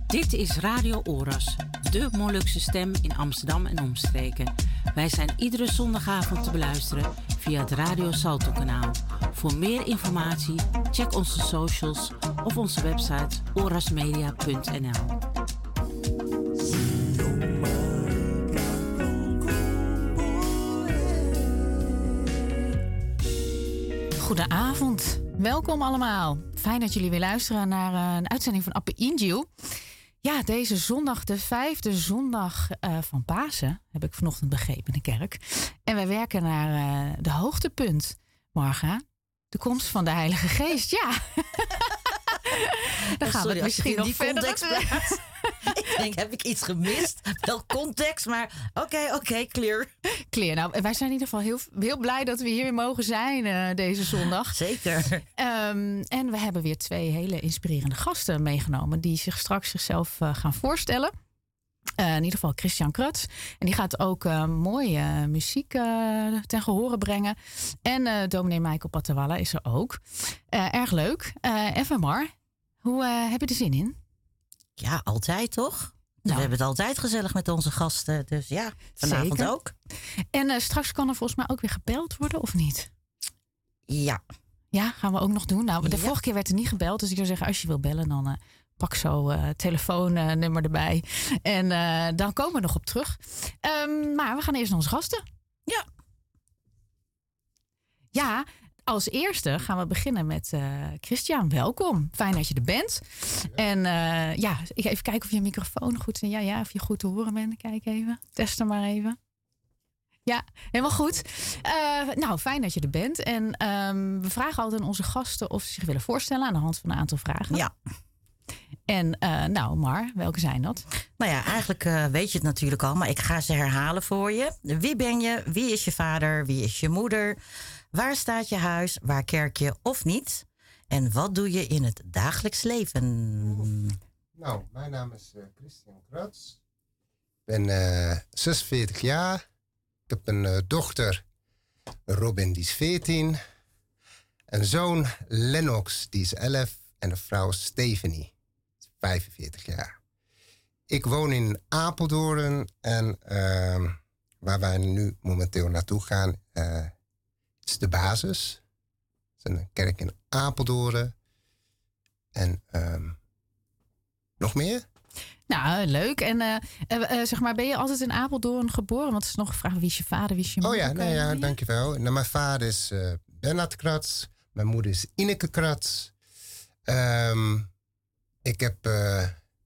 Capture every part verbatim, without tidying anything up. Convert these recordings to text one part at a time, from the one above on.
Dit is Radio Oras, de Molukse stem in Amsterdam en omstreken. Wij zijn iedere zondagavond te beluisteren via het Radio Salto kanaal. Voor meer informatie check onze socials of onze website orasmedia punt n l. Goedenavond, welkom allemaal. Fijn dat jullie weer luisteren naar uh, een uitzending van Appe Injil. Ja, deze zondag, de vijfde zondag uh, van Pasen, heb ik vanochtend begrepen in de kerk. En wij werken naar uh, de hoogtepunt, Marga. De komst van de Heilige Geest, ja. Dan gaan Sorry, we misschien nog die verder. context ik denk, heb ik iets gemist? Wel context, maar oké, okay, oké, okay, clear. Clear. Nou, wij zijn in ieder geval heel, heel blij dat we hier mogen zijn uh, deze zondag. Zeker. Um, en we hebben weer twee hele inspirerende gasten meegenomen die zich straks zichzelf uh, gaan voorstellen. Uh, in ieder geval Christian Kruts. En die gaat ook uh, mooie uh, muziek uh, ten gehore brengen. En uh, dominee Michael Patawala is er ook. Uh, erg leuk. Uh, even Mar, hoe uh, heb je er zin in? Ja, altijd toch? Nou. We hebben het altijd gezellig met onze gasten. Dus ja, vanavond Zeker. ook. En uh, straks kan er volgens mij ook weer gebeld worden, of niet? Ja. Ja, gaan we ook nog doen. Nou, de ja. vorige keer werd er niet gebeld. Dus ik zou zeggen, als je wil bellen, dan uh, pak zo uh, telefoonnummer erbij. En uh, dan komen we nog op terug. Um, maar we gaan eerst naar onze gasten. Ja. Ja, als eerste gaan we beginnen met uh, Christian. Welkom. Fijn dat je er bent. Ja. En uh, ja, ik ga even kijken of je microfoon goed is. Ja, ja, of je goed te horen bent. Kijk even. Test hem maar even. Ja, helemaal goed. Uh, nou, fijn dat je er bent. En um, we vragen altijd aan onze gasten of ze zich willen voorstellen aan de hand van een aantal vragen. Ja. En uh, nou, Mar, welke zijn dat? Nou ja, eigenlijk uh, weet je het natuurlijk al, maar ik ga ze herhalen voor je. Wie ben je? Wie is je vader? Wie is je moeder? Waar staat je huis? Waar kerk je of niet? En wat doe je in het dagelijks leven? Nou, mijn naam is uh, Christian Kruts. Ik ben uh, zesenveertig jaar. Ik heb een uh, dochter, Robin, die is veertien. Een zoon, Lennox, die is elf. En een vrouw, Stephanie, die is vijfenveertig jaar. Ik woon in Apeldoorn. En uh, waar wij nu momenteel naartoe gaan, uh, is de basis. Het is een kerk in Apeldoorn. En um, nog meer? Nou, leuk. En uh, uh, uh, zeg maar, ben je altijd in Apeldoorn geboren? Want het is nog gevraagd, wie is je vader, wie is je moeder? Oh ja, nee, ja, dankjewel. Nou, mijn vader is uh, Bernard Kruts. Mijn moeder is Ineke Kruts. Um, ik heb uh,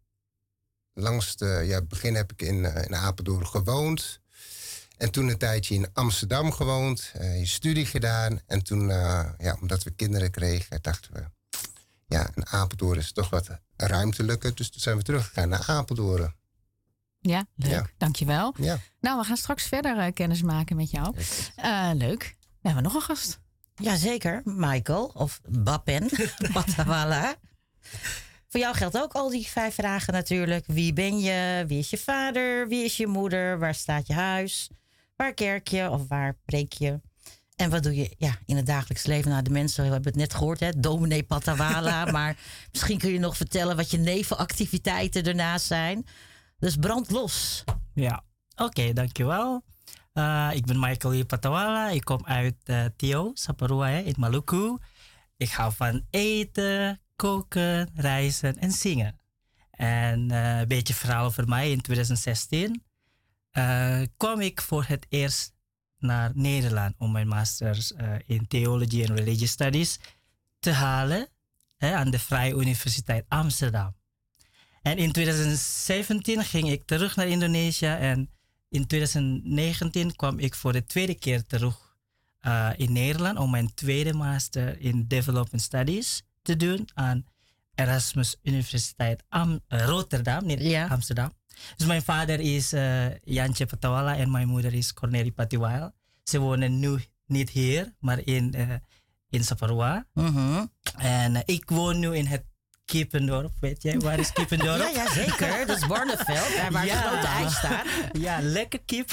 langs de, ja, het begin heb ik in, uh, in Apeldoorn gewoond. En toen een tijdje in Amsterdam gewoond. Uh, je studie gedaan. En toen, uh, ja, omdat we kinderen kregen, dachten we, ja, in Apeldoorn is toch wat ruimtelijker. Dus toen zijn we teruggegaan naar Apeldoorn. Ja, leuk. Ja. Dankjewel. Ja. Nou, we gaan straks verder uh, kennis maken met jou. Uh, leuk. We hebben nog een gast. Jazeker, Michael of Bapen Patawala. Voor jou geldt ook al die vijf vragen natuurlijk. Wie ben je? Wie is je vader? Wie is je moeder? Waar staat je huis? Waar kerk je of waar preek je? En wat doe je ja, in het dagelijks leven? Nou, de mensen hebben het net gehoord, hè? Dominee Patawala. Maar misschien kun je nog vertellen wat je nevenactiviteiten ernaast zijn. Dus brand los. Ja, oké, okay, dankjewel. Uh, ik ben Michael Patawala. Ik kom uit uh, Tio, Saparua, hè, in Maluku. Ik hou van eten, koken, reizen en zingen. En uh, een beetje verhaal over mij. In twintig zestien uh, kwam ik voor het eerst naar Nederland om mijn masters uh, in Theology and Religious Studies te halen hè, aan de Vrije Universiteit Amsterdam. En in twintig zeventien ging ik terug naar Indonesië en in twintig negentien kwam ik voor de tweede keer terug uh, in Nederland om mijn tweede master in Development Studies te doen aan Erasmus Universiteit Am- uh, Rotterdam, niet ja. Amsterdam. Dus mijn vader is uh, Jantje Patawala en mijn moeder is Cornelie Patiwala. Ze wonen nu niet hier, maar in, uh, in Saparua. Mm-hmm. En uh, ik woon nu in het Kiependorp, weet jij waar is Kiependorp? Ja, ja, zeker. Dat is Barneveld, daar waar ja. de grote ijs staat. Ja, lekker kip.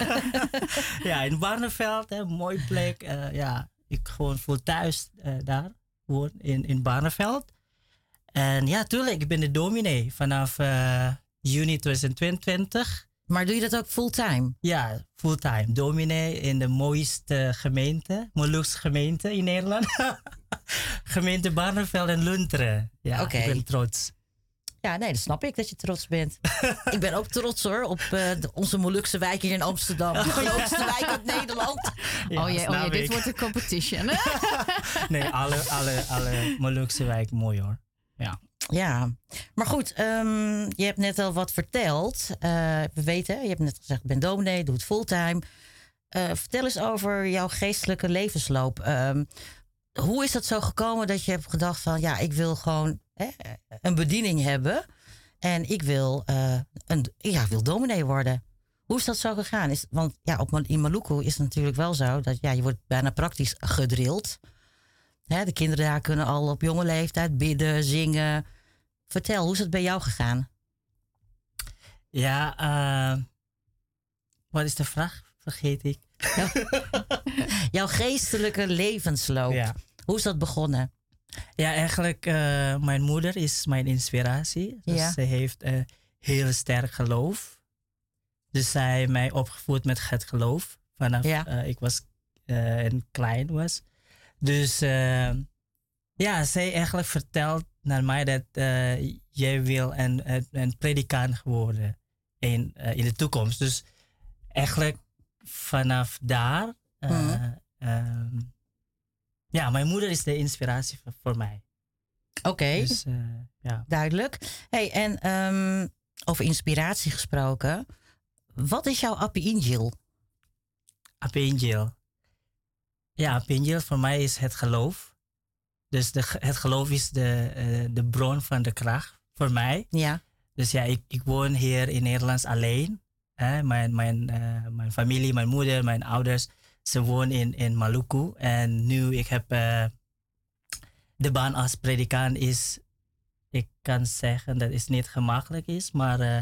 Ja, in Barneveld, een mooie plek. Uh, ja, ik gewoon voel thuis uh, daar, woon in, in Barneveld. En ja, tuurlijk, ik ben de dominee vanaf uh, juni twintig twintig. Maar doe je dat ook fulltime? Ja, fulltime. Dominee in de mooiste gemeente, Molukse gemeente in Nederland. Gemeente Barneveld en Lunteren. Ja, okay. Ik ben trots. Ja, nee, dat snap ik dat je trots bent. Ik ben ook trots hoor op uh, de, onze Molukse wijk hier in Amsterdam. De grootste wijk uit Nederland. Ja, oh jee, oh jee dit wordt een competition. Nee, alle, alle, alle Molukse wijk mooi hoor. Ja. Ja, maar goed, um, je hebt net al wat verteld. Uh, we weten, je hebt net gezegd, ik ben dominee, doe het fulltime. Uh, vertel eens over jouw geestelijke levensloop. Um, hoe is dat zo gekomen dat je hebt gedacht van... ja, ik wil gewoon hè, een bediening hebben... en ik wil, uh, een, ja, wil dominee worden. Hoe is dat zo gegaan? Is, want ja, op, in Maluku is het natuurlijk wel zo... dat ja, je wordt bijna praktisch gedrild. Hè, de kinderen daar kunnen al op jonge leeftijd bidden, zingen. Vertel, hoe is het bij jou gegaan? Ja, uh, wat is de vraag? Vergeet ik. Jouw geestelijke levensloop. Ja. Hoe is dat begonnen? Ja, eigenlijk, uh, mijn moeder is mijn inspiratie. Dus ja. Ze heeft een uh, heel sterk geloof. Dus zij heeft mij opgevoed met het geloof. Vanaf ja. uh, ik was uh, een klein was. Dus uh, ja, zij eigenlijk vertelt naar mij dat uh, jij wil een, een, een predikant worden in, uh, in de toekomst. Dus eigenlijk vanaf daar... Uh, mm-hmm. um, ja, mijn moeder is de inspiratie voor, voor mij. Oké, okay. Dus, uh, ja. Duidelijk. Hey, en um, over inspiratie gesproken. Wat is jouw Appi-Injil? Appi-Injil. Ja, Appi-Injil voor mij is het geloof. Dus de, het geloof is de, uh, de bron van de kracht voor mij. Ja. Dus ja, ik, ik woon hier in Nederland alleen. Hè? Mijn, mijn, uh, mijn familie, mijn moeder, mijn ouders... Ze woont in, in Maluku. En nu ik heb uh, de baan als predikant is... Ik kan zeggen dat het niet gemakkelijk is. Maar uh,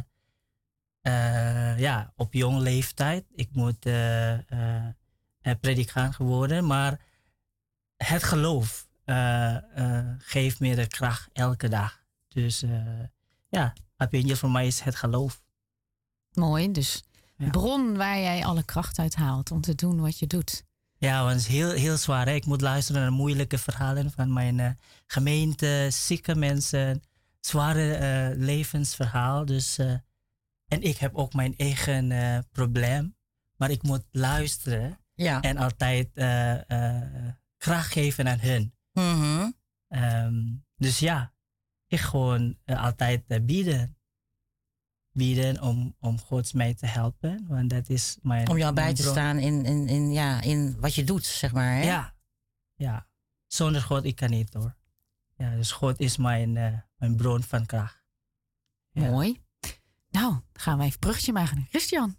uh, ja, op jonge leeftijd. Ik moet uh, uh, predikant geworden. Maar het geloof uh, uh, geeft me de kracht elke dag. Dus uh, ja, Appi-Injil voor mij is het geloof. Mooi, dus... Ja. Bron waar jij alle kracht uit haalt om te doen wat je doet. Ja, want het is heel, heel zwaar. Hè? Ik moet luisteren naar moeilijke verhalen van mijn uh, gemeente, zieke mensen, zware uh, levensverhaal. Dus, uh, en ik heb ook mijn eigen uh, probleem. Maar ik moet luisteren ja. en altijd uh, uh, kracht geven aan hun. Mm-hmm. Um, dus ja, ik gewoon uh, altijd uh, bieden. bieden om, om God mij te helpen. Want dat is mijn... Om jou bij te staan in, in, in, ja, in wat je doet, zeg maar. Hè? Ja. Ja. Zonder God, ik kan niet hoor. Ja, dus God is mijn, uh, mijn bron van kracht. Ja. Mooi. Nou, dan gaan we even een bruggetje maken. Christian.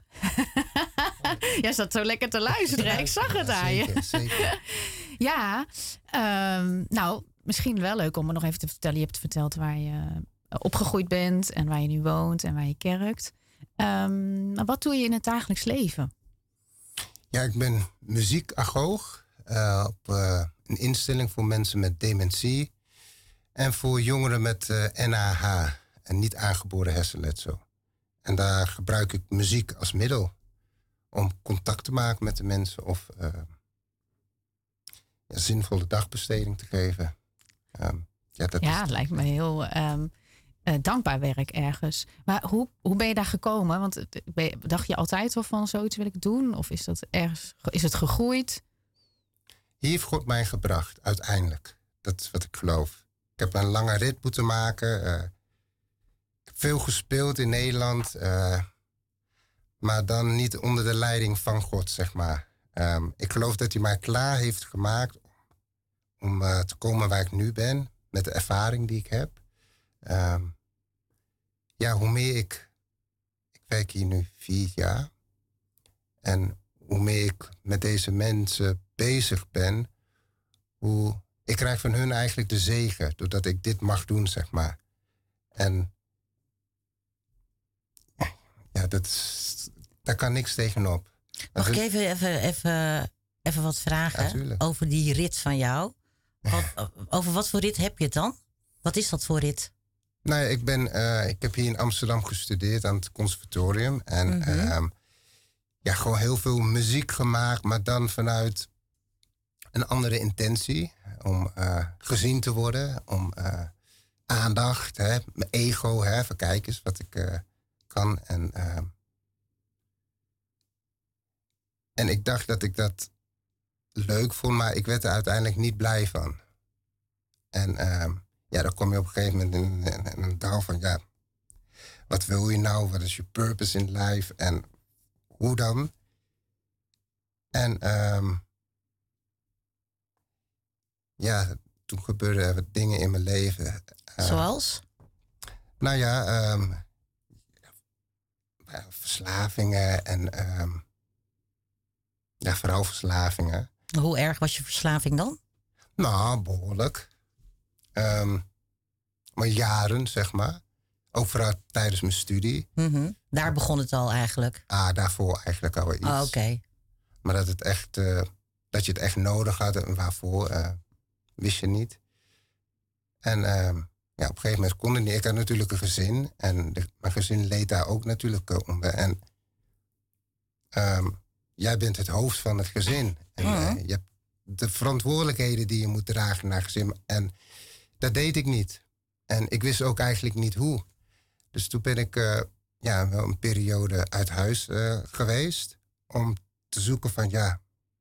Jij zat zo lekker te luisteren. Ja, ik zag het aan je. Zeker, zeker. Ja, um, nou, misschien wel leuk om me nog even te vertellen. Je hebt verteld waar je... opgegroeid bent en waar je nu woont en waar je kerkt. Um, wat doe je in het dagelijks leven? Ja, ik ben muziekagoog uh, op uh, een instelling voor mensen met dementie en voor jongeren met uh, N A H, en niet aangeboren hersenletsel. En daar gebruik ik muziek als middel om contact te maken met de mensen of uh, een zinvolle dagbesteding te geven. Um, ja, dat ja is... het lijkt me heel... Um... Uh, dankbaar werk ergens. Maar hoe, hoe ben je daar gekomen? Want je, dacht je altijd wel van zoiets wil ik doen? Of is dat ergens, is het gegroeid? Hier heeft God mij gebracht, uiteindelijk. Dat is wat ik geloof. Ik heb een lange rit moeten maken. Uh, ik heb veel gespeeld in Nederland. Uh, maar dan niet onder de leiding van God, zeg maar. Um, ik geloof dat hij mij klaar heeft gemaakt om uh, te komen waar ik nu ben. Met de ervaring die ik heb. Um, ja, hoe meer ik... Ik werk hier nu vier jaar. En hoe meer ik met deze mensen bezig ben... hoe ik krijg van hun eigenlijk de zegen... doordat ik dit mag doen, zeg maar. En... ja, dat is, daar kan niks tegenop. Mag ik even, even, even, even wat vragen? Ja, over die rit van jou? Wat, over wat voor rit heb je het dan? Wat is dat voor rit? Nou ja, ik, ben, uh, ik heb hier in Amsterdam gestudeerd aan het conservatorium. En mm-hmm. uh, ja, gewoon heel veel muziek gemaakt, maar dan vanuit een andere intentie. Om uh, gezien te worden, om uh, aandacht, hè, mijn ego, hè, van kijk eens wat ik uh, kan. En, uh, en ik dacht dat ik dat leuk vond, maar ik werd er uiteindelijk niet blij van. En uh, ja, dan kom je op een gegeven moment in, in, in een dal van, ja, wat wil je nou? Wat is je purpose in life? En hoe dan? En um, ja, toen gebeurden wat dingen in mijn leven. Uh, Zoals? Nou ja, um, verslavingen en um, ja, vooral verslavingen. Hoe erg was je verslaving dan? Nou, behoorlijk. Um, maar jaren, zeg maar. Ook vooral tijdens mijn studie. Mm-hmm. Daar begon het al eigenlijk? Ah, daarvoor eigenlijk al iets. Oh, oké. Okay. Maar dat, het echt, uh, dat je het echt nodig had en waarvoor, uh, wist je niet. En uh, ja, op een gegeven moment kon het niet. Ik had natuurlijk een gezin. En de, mijn gezin leed daar ook natuurlijk uh, onder. En um, jij bent het hoofd van het gezin. En uh, je hebt de verantwoordelijkheden die je moet dragen naar gezin. En dat deed ik niet. En ik wist ook eigenlijk niet hoe. Dus toen ben ik uh, ja, wel een periode uit huis uh, geweest. Om te zoeken van, ja,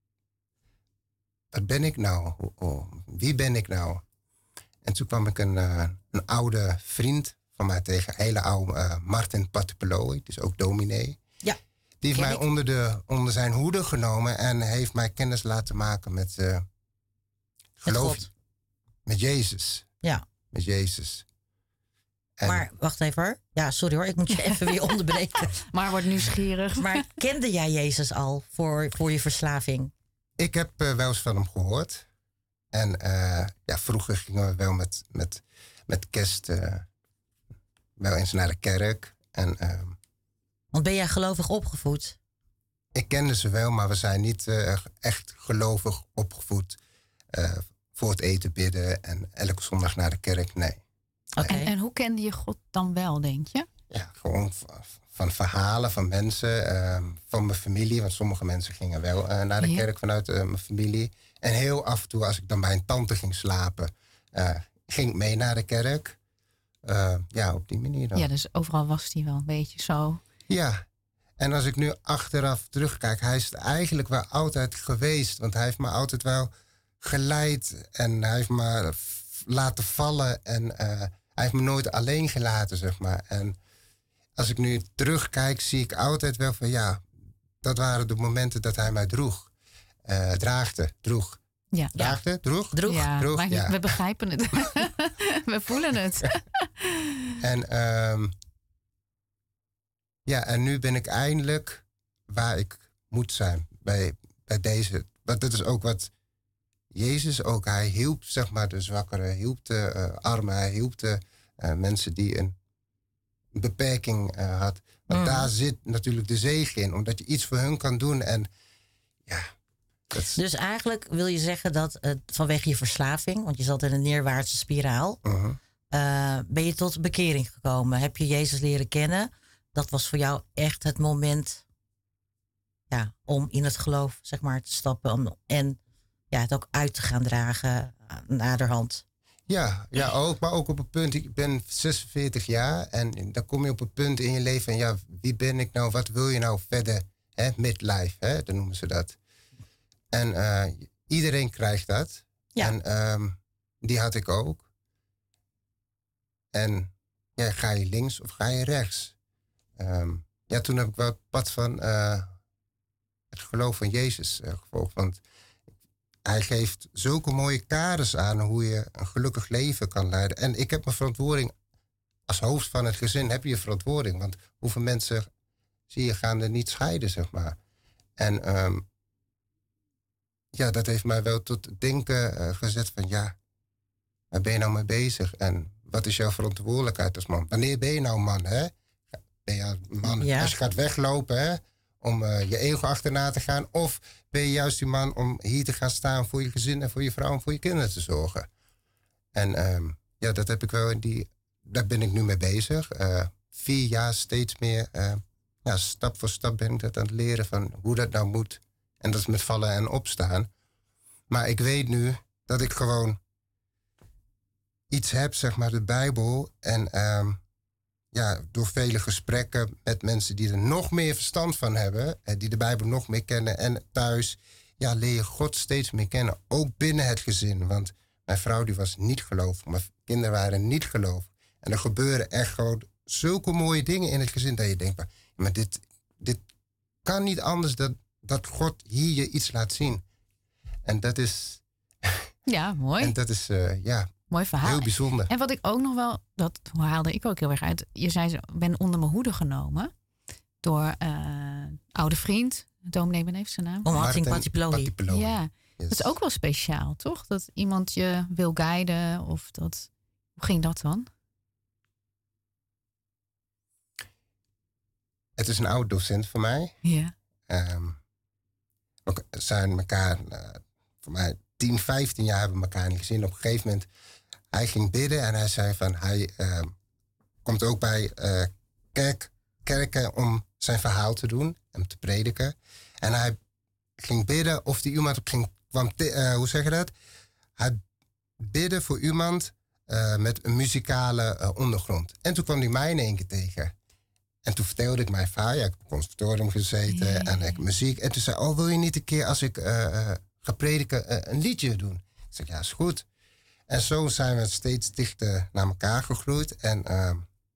wat ben ik nou? Oh, oh, wie ben ik nou? En toen kwam ik een, uh, een oude vriend van mij tegen. Een hele oude uh, Martin Patipeloi. Dus ook dominee. Ja. Die heeft mij onder, de, onder zijn hoede genomen. En heeft mij kennis laten maken met... Uh, geloof met, met Jezus. Ja. Met Jezus. En maar wacht even hoor. Ja, sorry hoor. Ik moet je even weer onderbreken. Maar word nieuwsgierig. Maar kende jij Jezus al voor, voor je verslaving? Ik heb uh, wel eens van hem gehoord. En uh, ja, vroeger gingen we wel met, met, met kerst uh, wel eens naar de kerk. En, uh, Want ben jij gelovig opgevoed? Ik kende ze wel, maar we zijn niet uh, echt gelovig opgevoed. Uh, voor het eten bidden en elke zondag naar de kerk, nee. Okay. En, en hoe kende je God dan wel, denk je? Ja, gewoon v- van verhalen van mensen, uh, van mijn familie. Want sommige mensen gingen wel uh, naar de ja. kerk vanuit uh, mijn familie. En heel af en toe, als ik dan bij een tante ging slapen, uh, ging ik mee naar de kerk. Uh, ja, op die manier dan. Ja, dus overal was hij wel een beetje zo. Ja, en als ik nu achteraf terugkijk, hij is het eigenlijk wel altijd geweest. Want hij heeft me altijd wel geleid en hij heeft me laten vallen en uh, hij heeft me nooit alleen gelaten, zeg maar. En als ik nu terugkijk, zie ik altijd wel van ja, dat waren de momenten dat hij mij droeg. Uh, draagde, droeg. Ja. Draagde, droeg? Droeg, ja, droeg maar ja. We begrijpen het. We voelen het. en, um, ja, en nu ben ik eindelijk waar ik moet zijn. Bij, bij deze. Want dat is ook wat Jezus ook. Hij hielp, zeg maar, de zwakkeren. Hielp de uh, armen. Hij hielp de uh, mensen die een beperking uh, had. Want mm. daar zit natuurlijk de zegen in. Omdat je iets voor hun kan doen. En ja... Is... Dus eigenlijk wil je zeggen dat uh, vanwege je verslaving, want je zat in een neerwaartse spiraal, uh-huh. uh, ben je tot bekering gekomen. Heb je Jezus leren kennen? Dat was voor jou echt het moment ja, om in het geloof zeg maar, te stappen om, en ja, het ook uit te gaan dragen uh, naderhand. Ja, ja ook, maar ook op een punt. Ik ben zesenveertig jaar en dan kom je op een punt in je leven en ja, wie ben ik nou? Wat wil je nou verder? Hè? Midlife, hè? Dan noemen ze dat. En uh, iedereen krijgt dat. Ja. En um, die had ik ook. En ja, ga je links of ga je rechts? Um, ja, toen heb ik wel het pad van uh, het geloof van Jezus uh, gevolgd. Want hij geeft zulke mooie kaders aan hoe je een gelukkig leven kan leiden. En ik heb mijn verantwoording, als hoofd van het gezin heb je verantwoording. Want hoeveel mensen, zie je, gaan er niet scheiden, zeg maar. En... Um, ja, dat heeft mij wel tot denken uh, gezet van ja, waar ben je nou mee bezig? En wat is jouw verantwoordelijkheid als man? Wanneer ben je nou man, hè? Ben je een man ja. als je gaat weglopen, hè? Om uh, je ego achterna te gaan? Of ben je juist die man om hier te gaan staan voor je gezin en voor je vrouw en voor je kinderen te zorgen? En um, ja, dat heb ik wel in die... Daar ben ik nu mee bezig. Uh, vier jaar steeds meer... Uh, ja, stap voor stap ben ik dat aan het leren van hoe dat nou moet. En dat is met vallen en opstaan. Maar ik weet nu dat ik gewoon iets heb, zeg maar, de Bijbel. En um, ja, door vele gesprekken met mensen die er nog meer verstand van hebben, en die de Bijbel nog meer kennen, en thuis, ja, leer je God steeds meer kennen. Ook binnen het gezin. Want mijn vrouw die was niet gelovig. Mijn kinderen waren niet gelovig. En er gebeuren echt gewoon zulke mooie dingen in het gezin dat je denkt, maar dit, dit kan niet anders dan dat God hier je iets laat zien. En dat is... Ja, mooi. En dat is, uh, ja, mooi verhaal. Heel bijzonder. En wat ik ook nog wel, dat haalde ik ook heel erg uit. Je zei, ik ben onder mijn hoede genomen door uh, oude vriend, dominee ben even zijn naam. Om Martin Patiplohi. Ja, yes. Dat is ook wel speciaal, toch? Dat iemand je wil guiden of dat... Hoe ging dat dan? Het is een oude docent voor mij. Ja. Um, we zijn elkaar, uh, voor mij tien, vijftien jaar hebben we elkaar niet gezien. Op een gegeven moment, hij ging bidden en hij zei van, hij uh, komt ook bij uh, kerk, kerken om zijn verhaal te doen en te prediken. En hij ging bidden of die iemand ging, kwam, uh, hoe zeg je dat? Hij bidde voor iemand uh, met een muzikale uh, ondergrond. En toen kwam hij mij in één keer tegen. En toen vertelde ik mijn vader, ja, ik heb op conservatorium gezeten yeah. en ik muziek. En toen zei, oh, wil je niet een keer als ik uh, uh, ga prediken uh, een liedje doen? Ik zei, ja, is goed. En zo zijn we steeds dichter naar elkaar gegroeid. En uh,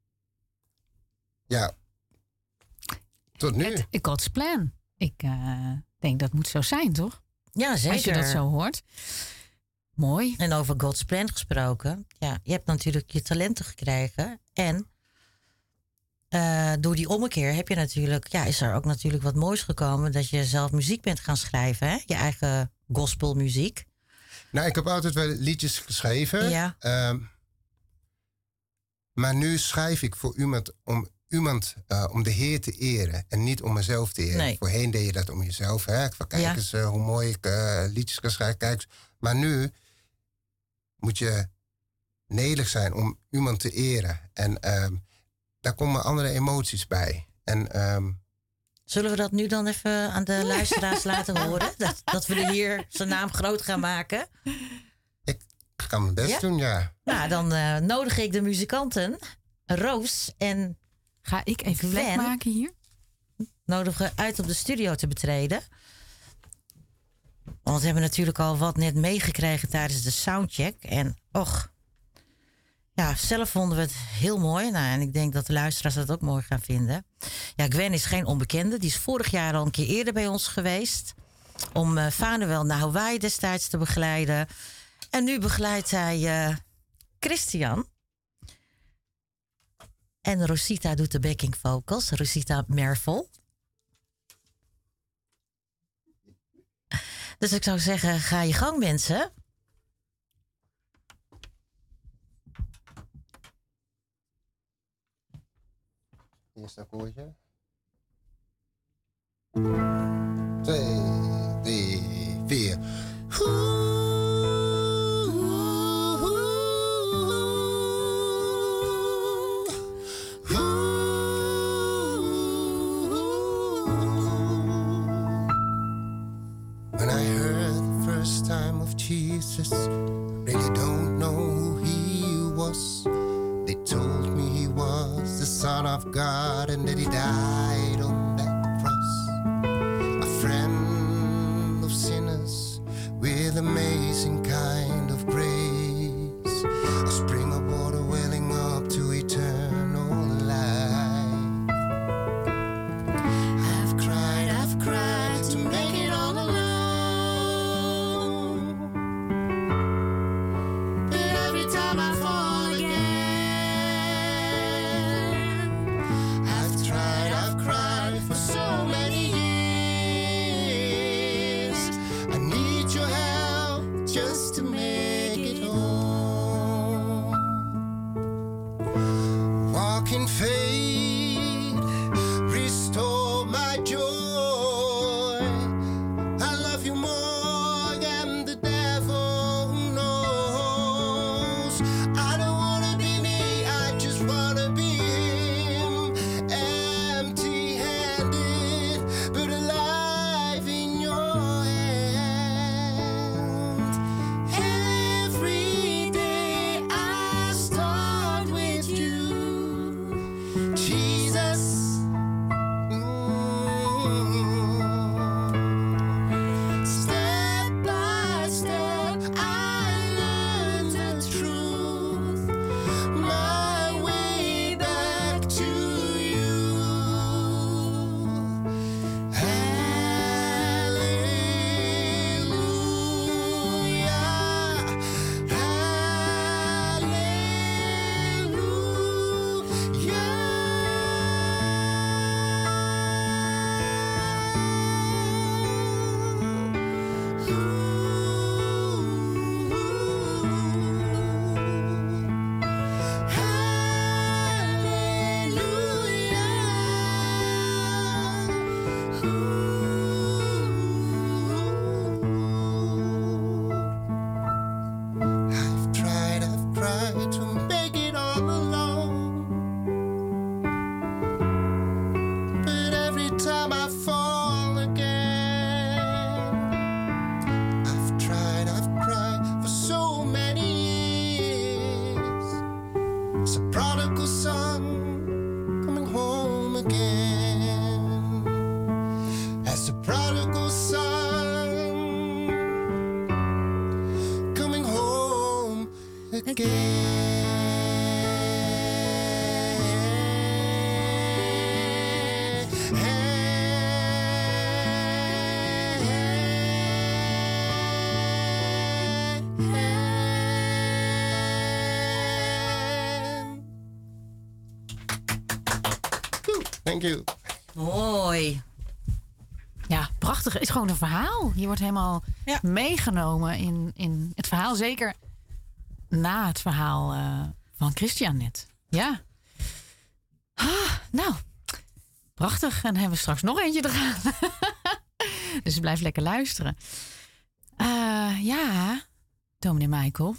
ja, tot nu. Het, God's plan. Ik uh, denk dat moet zo zijn, toch? Ja, zeker. Als je dat zo hoort. Mooi. En over God's plan gesproken. Ja, je hebt natuurlijk je talenten gekregen. En uh, door die ommekeer heb je natuurlijk, ja, is er ook natuurlijk wat moois gekomen. Dat je zelf muziek bent gaan schrijven. Hè? Je eigen gospelmuziek. Nou, ik heb altijd wel liedjes geschreven. Ja. Um, maar nu schrijf ik voor iemand om iemand uh, om de Heer te eren en niet om mezelf te eren. Nee. Voorheen deed je dat om jezelf. Hè? Van, kijk ja. eens uh, hoe mooi ik uh, liedjes kan schrijven. Kijk eens. Maar nu moet je nederig zijn om iemand te eren. En um, daar komen andere emoties bij. En, um, zullen we dat nu dan even aan de luisteraars laten horen? Dat, dat we er hier zijn naam groot gaan maken? Ik kan mijn best ja? doen, ja. Nou, dan uh, nodig ik de muzikanten, Roos en... Ga ik even plek maken hier? Nodigen uit op de studio te betreden. Want we hebben natuurlijk al wat net meegekregen tijdens de soundcheck. En och, ja, zelf vonden we het heel mooi. Nou, en ik denk dat de luisteraars dat ook mooi gaan vinden. Ja, Gwen is geen onbekende. Die is vorig jaar al een keer eerder bij ons geweest. Om uh, Vanuel naar Hawaii destijds te begeleiden. En nu begeleidt hij uh, Christian. En Rosita doet de backing vocals. Rosita Mervel. Dus ik zou zeggen, ga je gang, mensen. Eerste akkoordje. Twee, drie, vier. When I heard the first time of Jesus, really don't know who he was. They told me he was the Son of God and that he died on that cross. A friend of sinners with amazing kind of grace. A spring of water welling up to eternal life. I've cried, I've cried to make it all alone. Time I fall again, I've tried, I've cried for so many years. I need your help just to make it home. Walk in faith, restore my joy. I love you more than the devil knows. I don't Thank you. Mooi. Ja, prachtig. Het is gewoon een verhaal. Je wordt helemaal Ja. meegenomen in, in het verhaal. Zeker na het verhaal uh, van Christian net. Ja. Ah, nou, prachtig. En dan hebben we straks nog eentje te gaan. Dus blijf lekker luisteren. Uh, ja, dominee Michael.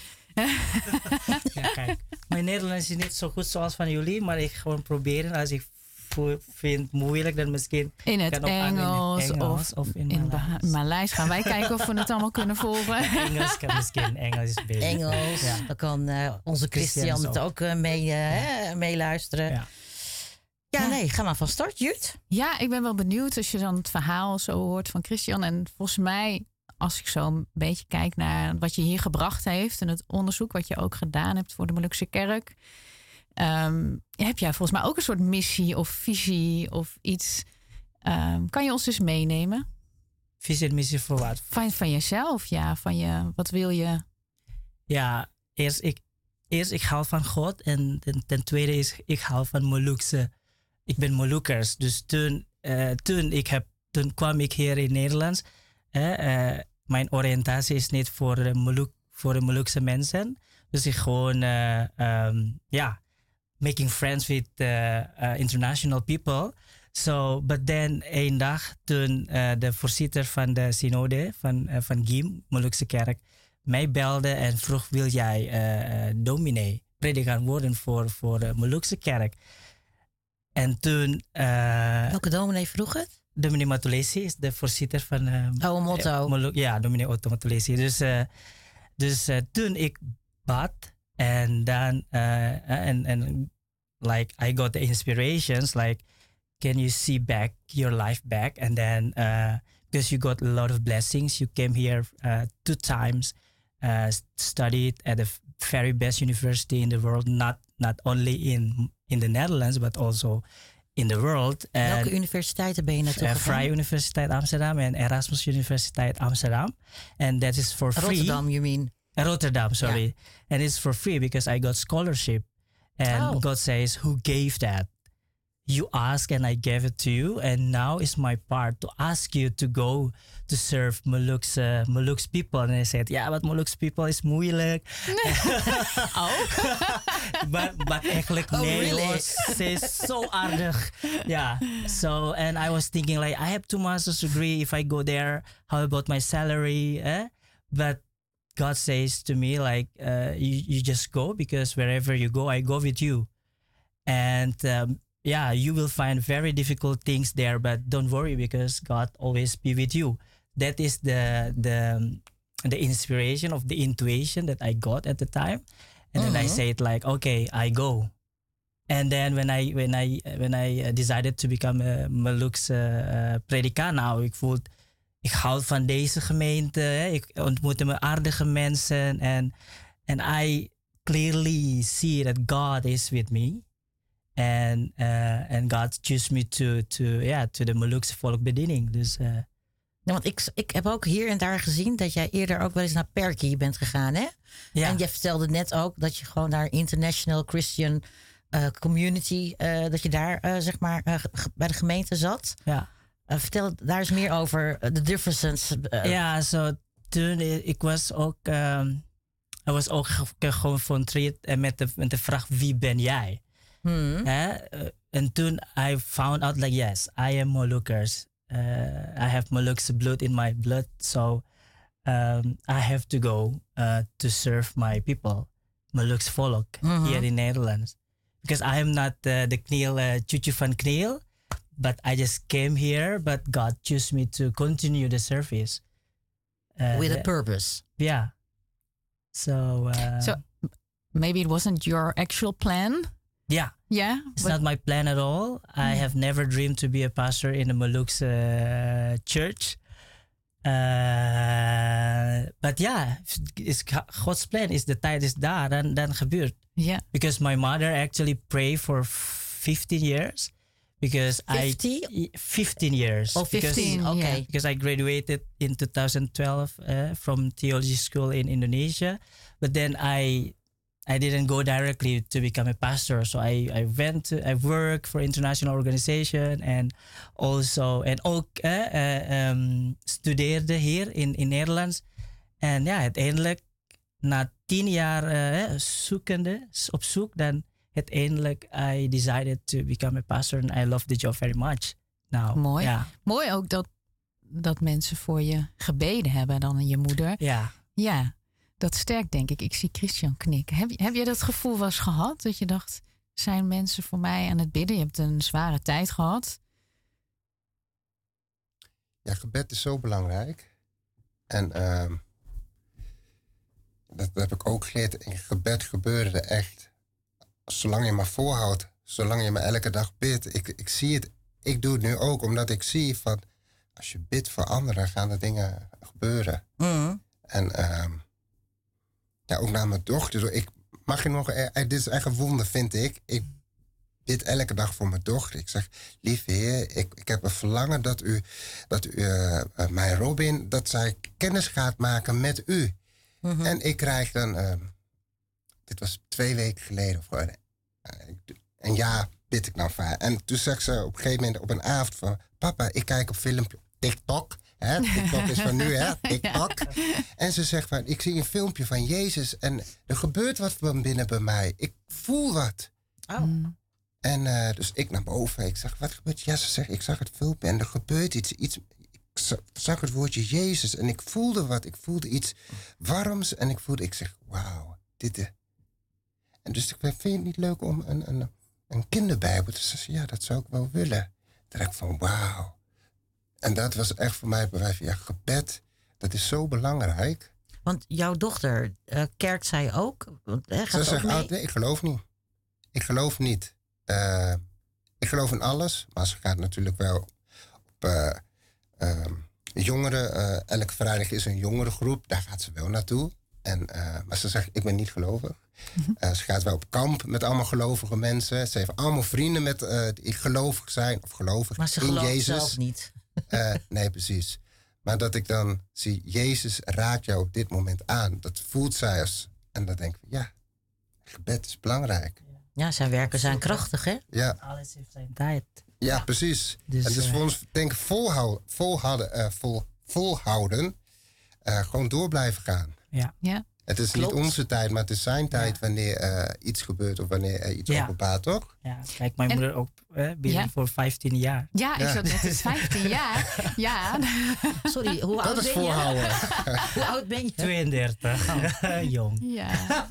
Ja, kijk. Mijn Nederlands is niet zo goed zoals van jullie, maar ik gewoon proberen. Als ik vo- vind het moeilijk, dan misschien In het kan ook aan Engels, in het Engels of, of in in Maleis. Ba- Maleis. Gaan wij kijken of we het allemaal kunnen volgen. Engels kan misschien. Engels is beter. Engels. Ja. Dan kan uh, onze Christian Christian het ook. ook uh, mee, uh, meeluisteren. Ja. Ja, Ja. nee, ga maar van start, Jut. Ja, ik ben wel benieuwd als je dan het verhaal zo hoort van Christian. En volgens mij, als ik zo een beetje kijk naar wat je hier gebracht heeft en het onderzoek wat je ook gedaan hebt voor de Molukse Kerk, um, heb jij volgens mij ook een soort missie of visie of iets. Um, kan je ons dus meenemen? Visie en missie voor wat? Van, van jezelf, ja. Van je, wat wil je? Ja, eerst ik, eerst ik hou van God en ten, ten tweede is ik hou van Molukse. Ik ben Molukkers, dus toen, uh, toen, ik heb, toen kwam ik hier in Nederland. Uh, uh, mijn oriëntatie is niet voor de, Moluk, voor de Molukse mensen. Dus ik gewoon, uh, um, yeah, making friends with uh, uh, international people. So, but then een dag toen uh, de voorzitter van de synode van, uh, van G I M, Molukse Kerk, mij belde en vroeg, wil jij uh, uh, dominee, predikant worden voor, voor de Molukse Kerk? En toen... Uh, Welke dominee vroeg het? Dominee Matulesi is de voorzitter van... Uh, oh, Motto. Uh, Moluk, ja, dominee Otto Matulesi. Dus, uh, dus uh, toen ik bad en dan... Uh, and, and like I got the inspirations, like, can you see back your life back? And then, uh, because you got a lot of blessings, you came here uh, two times, uh, studied at the very best university in the world, not not only in in the Netherlands, but also in the world. Welke universiteiten ben je naartoe uh, gegaan? Vrije Universiteit Amsterdam en Erasmus Universiteit Amsterdam. And that is for free. Rotterdam, you mean? Rotterdam, sorry. Yeah. And it's for free because I got scholarship. And oh. God says, who gave that? You ask and I gave it to you. And now is my part to ask you to go to serve Moluk's, uh, Moluk's people. And I said, yeah, but Moluk's people is moeilijk. oh. but, but eigenlijk oh, nee, really? hoor. Ze is zo aardig. Yeah. So, and I was thinking like, I have two master's degree. If I go there, how about my salary? Eh? But God says to me like, uh, you, you just go because wherever you go, I go with you. And um, yeah, you will find very difficult things there, but don't worry because God always be with you. That is the the the inspiration of the intuition that I got at the time, and mm-hmm. then I said like, okay, I go. And then when I when I when I decided to become a Molukse uh, predikant, nou, ik voel, ik hou van deze gemeente, hè? Ik ontmoette me aardige mensen en and I clearly see that God is with me. And uh, and God chose me to to yeah to the Molukse volkbediening. Dus uh, ja, want ik, ik heb ook hier en daar gezien dat jij eerder ook wel eens naar Perky bent gegaan, hè? ja. En je vertelde net ook dat je gewoon naar International Christian uh, Community, uh, dat je daar uh, zeg maar uh, bij de gemeente zat. Ja. Uh, vertel daar eens meer over de uh, differences. Uh, ja, zo toen ik was ook, um, ik was ook geconfronteerd met de met de vraag wie ben jij? Hmm. Uh, en toen I found out like yes, I am Molukkers. Uh, I have Molukse blood in my blood, so um, I have to go uh, to serve my people, Molukse volk, mm-hmm. here in Netherlands. Because I am not uh, the Kniel uh, Chuchu van Kniel, but I just came here, but God chose me to continue the service. Uh, With a purpose. Yeah. So, uh, so maybe it wasn't your actual plan? Yeah. Yeah. It's not my plan at all. I have never dreamed to be a pastor in a Molukse uh, church. Uh, but yeah, is God's plan is de tijd is daar, dan, dan gebeurt. Yeah. Because my mother actually prayed for fifteen years. Because fifty? I fifteen years. Oh, fifteen. Because, okay. Yeah, because I graduated in twenty twelve uh, from theology school in Indonesia, but then I I didn't go directly to become a pastor. So I, I went to, I work for international organization and also, en ook uh, uh, um, studeerde hier in, in Nederlands. En ja, uiteindelijk na tien jaar uh, zoekende, op zoek, dan uiteindelijk I decided to become a pastor and I love the job very much. Nou, Mooi. Ja. Mooi ook dat, dat mensen voor je gebeden hebben dan je moeder. Ja. Ja, dat sterkt denk ik. Ik zie Christian knikken. Heb, heb je dat gevoel wel eens gehad? Dat je dacht, zijn mensen voor mij aan het bidden? Je hebt een zware tijd gehad. Ja, gebed is zo belangrijk. En uh, dat, dat heb ik ook geleerd. In gebed gebeurde er echt. Zolang je maar volhoudt. Zolang je maar elke dag bidt. Ik, ik zie het. Ik doe het nu ook. Omdat ik zie van. Als je bidt voor anderen. Gaan er dingen gebeuren. Mm. En uh, ja, ook naar mijn dochter. Ik mag je nog. Eh, dit is echt een wonder vind ik. Ik bid elke dag voor mijn dochter. Ik zeg, lieve Heer, ik, ik heb een verlangen dat u, dat u uh, uh, mijn Robin, dat zij kennis gaat maken met u. Mm-hmm. En ik krijg dan, uh, dit was twee weken geleden, of, uh, een jaar bid ik nou vaak. En toen zegt ze op een gegeven moment op een avond van, papa, ik kijk op filmpje op TikTok. Hè? TikTok is van nu, hè? TikTok. Ja. En ze zegt van, ik zie een filmpje van Jezus en er gebeurt wat van binnen bij mij. Ik voel wat. Oh. Mm. En uh, dus ik naar boven. Ik zeg, wat gebeurt? Ja, ze zegt, ik zag het filmpje en er gebeurt iets. iets ik zag het woordje Jezus en ik voelde wat. Ik voelde iets warms en ik voelde, ik zeg, wauw, dit is. En dus ik vind je het niet leuk om een, een, een kinderbijbel te zeggen? Ja, dat zou ik wel willen. Toen dacht ik van, wauw. En dat was echt voor mij bewijs van, ja, gebed, dat is zo belangrijk. Want jouw dochter, uh, kerkt zij ook? Want, hè, gaat ze zegt, ook oh, nee, ik geloof niet. Ik geloof niet. Uh, ik geloof in alles, maar ze gaat natuurlijk wel op uh, uh, jongeren. Uh, elke vrijdag is een jongerengroep, daar gaat ze wel naartoe. En, uh, maar ze zegt, ik ben niet gelovig. Mm-hmm. Uh, ze gaat wel op kamp met allemaal gelovige mensen. Ze heeft allemaal vrienden met, uh, die gelovig zijn of gelovig maar ze in gelooft Jezus. zelf niet. uh, nee, precies. Maar dat ik dan zie, Jezus raakt jou op dit moment aan. Dat voelt zij als. En dan denk ik, ja, gebed is belangrijk. Ja, zijn werken zijn krachtig, hè? Ja. Alles heeft zijn tijd. Ja, ja. precies. Dus, en dus uh, voor ons, denk ik, volhouden, volhouden, uh, vol, volhouden uh, gewoon door blijven gaan. Ja. Ja. Het is Klopt. niet onze tijd, maar het is zijn tijd ja. wanneer uh, iets gebeurt of wanneer er iets ja. openbaart, toch? Ja, kijk, mijn en, moeder ook uh, binnen ja. voor vijftien jaar. Ja, ik ja. zat net eens vijftien jaar. Ja. Sorry, hoe dat oud is ben volhouden. je? Hoe oud ben je? tweeëndertig. Oh. Jong. Ja.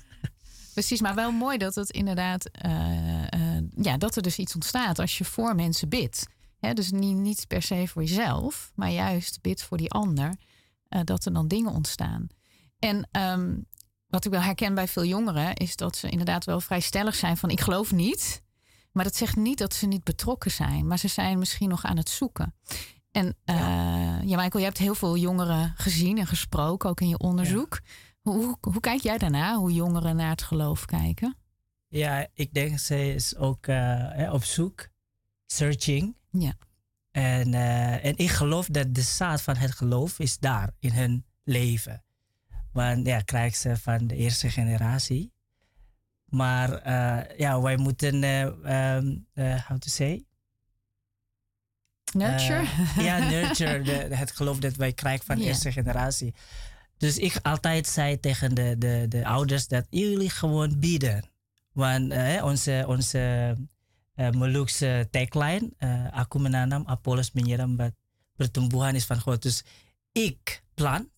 Precies, maar wel mooi dat het inderdaad, uh, uh, ja, dat er dus iets ontstaat als je voor mensen bidt. Hè, dus niet, niet per se voor jezelf, maar juist bidt voor die ander, uh, dat er dan dingen ontstaan. En um, wat ik wel herken bij veel jongeren is dat ze inderdaad wel vrij stellig zijn van ik geloof niet. Maar dat zegt niet dat ze niet betrokken zijn, maar ze zijn misschien nog aan het zoeken. En uh, ja. ja, Michael, je hebt heel veel jongeren gezien en gesproken, ook in je onderzoek. Ja. Hoe, hoe kijk jij daarna, hoe jongeren naar het geloof kijken? Ja, ik denk ze is ook uh, op zoek, searching. Ja. En, uh, en ik geloof dat de zaad van het geloof is daar in hun leven. Want ja, krijg ze van de eerste generatie. Maar uh, ja, wij moeten, uh, um, uh, how to say? Nurture? Uh, ja, nurture, de, het geloof dat wij krijgen van de yeah. eerste generatie. Dus ik altijd zei tegen de, de, de ouders dat jullie gewoon bieden. Want uh, onze, onze uh, Molukse tagline, uh, aku menanam, Apollos menyiram, pertumbuhan is van God. Dus ik plant,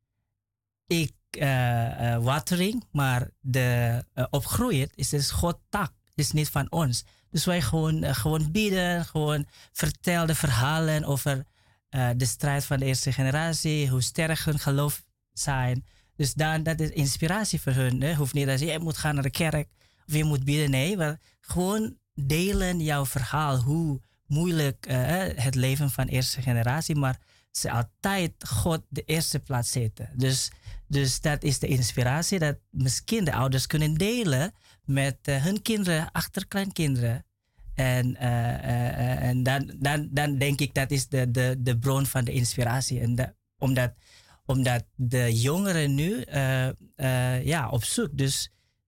ik uh, uh, watering, maar de uh, opgroeien is dus God tak, is niet van ons. Dus wij gewoon, uh, gewoon bieden, gewoon vertel de verhalen over uh, de strijd van de eerste generatie, hoe sterk hun geloof zijn. Dus dan, dat is inspiratie voor hun. Hè? Hoeft niet dat je moet gaan naar de kerk of je moet bidden. Nee, maar gewoon delen jouw verhaal. Hoe moeilijk uh, het leven van de eerste generatie. Maar ze altijd God de eerste plaats zetten. Dus, dus dat is de inspiratie. Dat misschien de ouders kunnen delen met uh, hun kinderen, achterkleinkinderen. En, uh, uh, en dan, dan, dan denk ik dat is de, de, de bron van de inspiratie. En de, omdat omdat de jongeren nu uh, uh, ja, op zoek. Dus,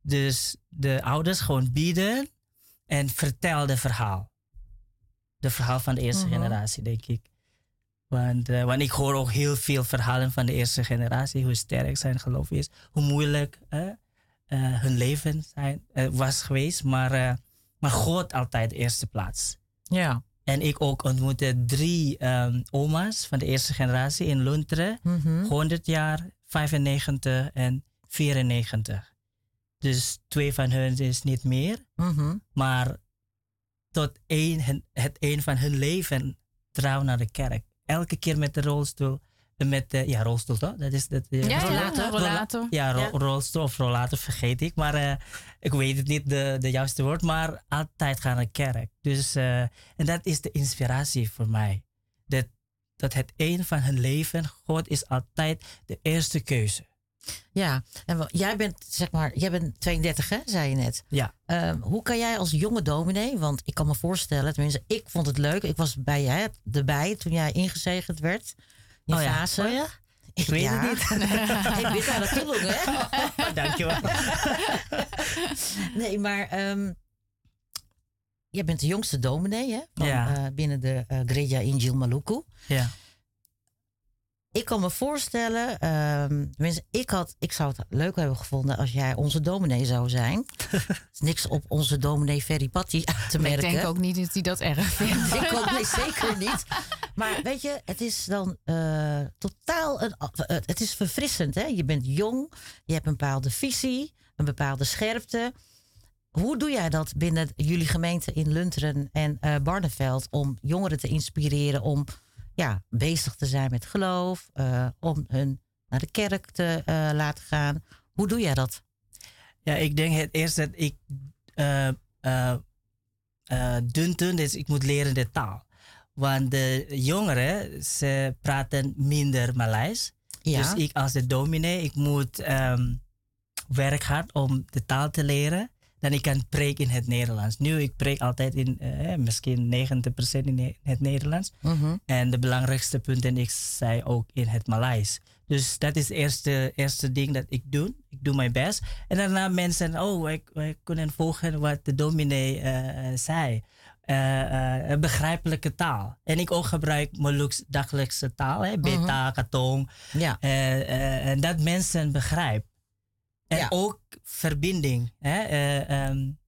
Dus de ouders gewoon bieden en vertel de verhaal. De verhaal van de eerste Mhm. generatie, denk ik. Want, uh, want ik hoor ook heel veel verhalen van de eerste generatie. Hoe sterk zijn geloof is. Hoe moeilijk uh, uh, hun leven zijn, uh, was geweest. Maar, uh, maar God altijd de eerste plaats. Ja. En ik ook ontmoette drie um, oma's van de eerste generatie in Lunteren. Mhm. honderd jaar, vijfennegentig en vierennegentig. Dus twee van hun is niet meer. Mhm. Maar tot één, het een van hun leven trouw naar de kerk. Elke keer met de rolstoel. Met de, ja, rolstoel toch? Dat is dat. Ja, ja, rollator. rollator. Ja, ro- Ja. rolstoel of rollator vergeet ik. Maar uh, ik weet het niet de, de juiste woord. Maar altijd gaan naar de kerk. Dus, uh, en dat is de inspiratie voor mij. Dat, dat het een van hun leven, God is altijd de eerste keuze. Ja, en wa- jij bent zeg maar, jij bent tweeëndertig, hè, zei je net. Ja. Ehm, hoe kan jij als jonge dominee, want ik kan me voorstellen, tenminste, ik vond het leuk. Ik was bij je erbij toen jij ingezegend werd. In Oh ja. fase. Oh ja? Ik weet het niet. Ik weet daar naartoe, hè? Dankjewel. Nee, maar ehm, jij bent de jongste dominee, hè? Van, Ja. eh, binnen de uh, Gereja Injil Maluku. Ja. Ik kan me voorstellen, ehm, tenminste, ik, had, ik zou het leuk hebben gevonden als jij onze dominee zou zijn. Er is niks op onze dominee Ferry Patty uit te Maar merken. ik denk ook niet dat hij dat erg vindt. Ik ook nee, zeker niet. Maar weet je, het is dan uh, totaal een. Uh, het is verfrissend, hè? Je bent jong, je hebt een bepaalde visie, een bepaalde scherpte. Hoe doe jij dat binnen jullie gemeente in Lunteren en uh, Barneveld om jongeren te inspireren om ja, bezig te zijn met geloof, uh, om hun naar de kerk te uh, laten gaan? Hoe doe jij dat? Ja, ik denk het eerst dat ik uh, uh, uh, dun dun, dus ik moet leren de taal. Want de jongeren, ze praten minder Maleis. Ja. Dus ik als de dominee, ik moet um, werk hard om de taal te leren. Dan ik kan preken in het Nederlands. Nu, ik preek altijd in, uh, misschien negentig procent in het Nederlands. Mm-hmm. En de belangrijkste punten, ik zei ook in het Maleis. Dus dat is het eerste, eerste ding dat ik doe. Ik doe mijn best. En daarna mensen, oh, wij, wij kunnen volgen wat de dominee uh, zei. Uh, uh, begrijpelijke taal. En ik ook gebruik Maluks dagelijkse taal. Hè? Beta, Mm-hmm. katong. Ja. Uh, uh, en dat mensen begrijpen. En ja. ook verbinding. Hè? Uh, um,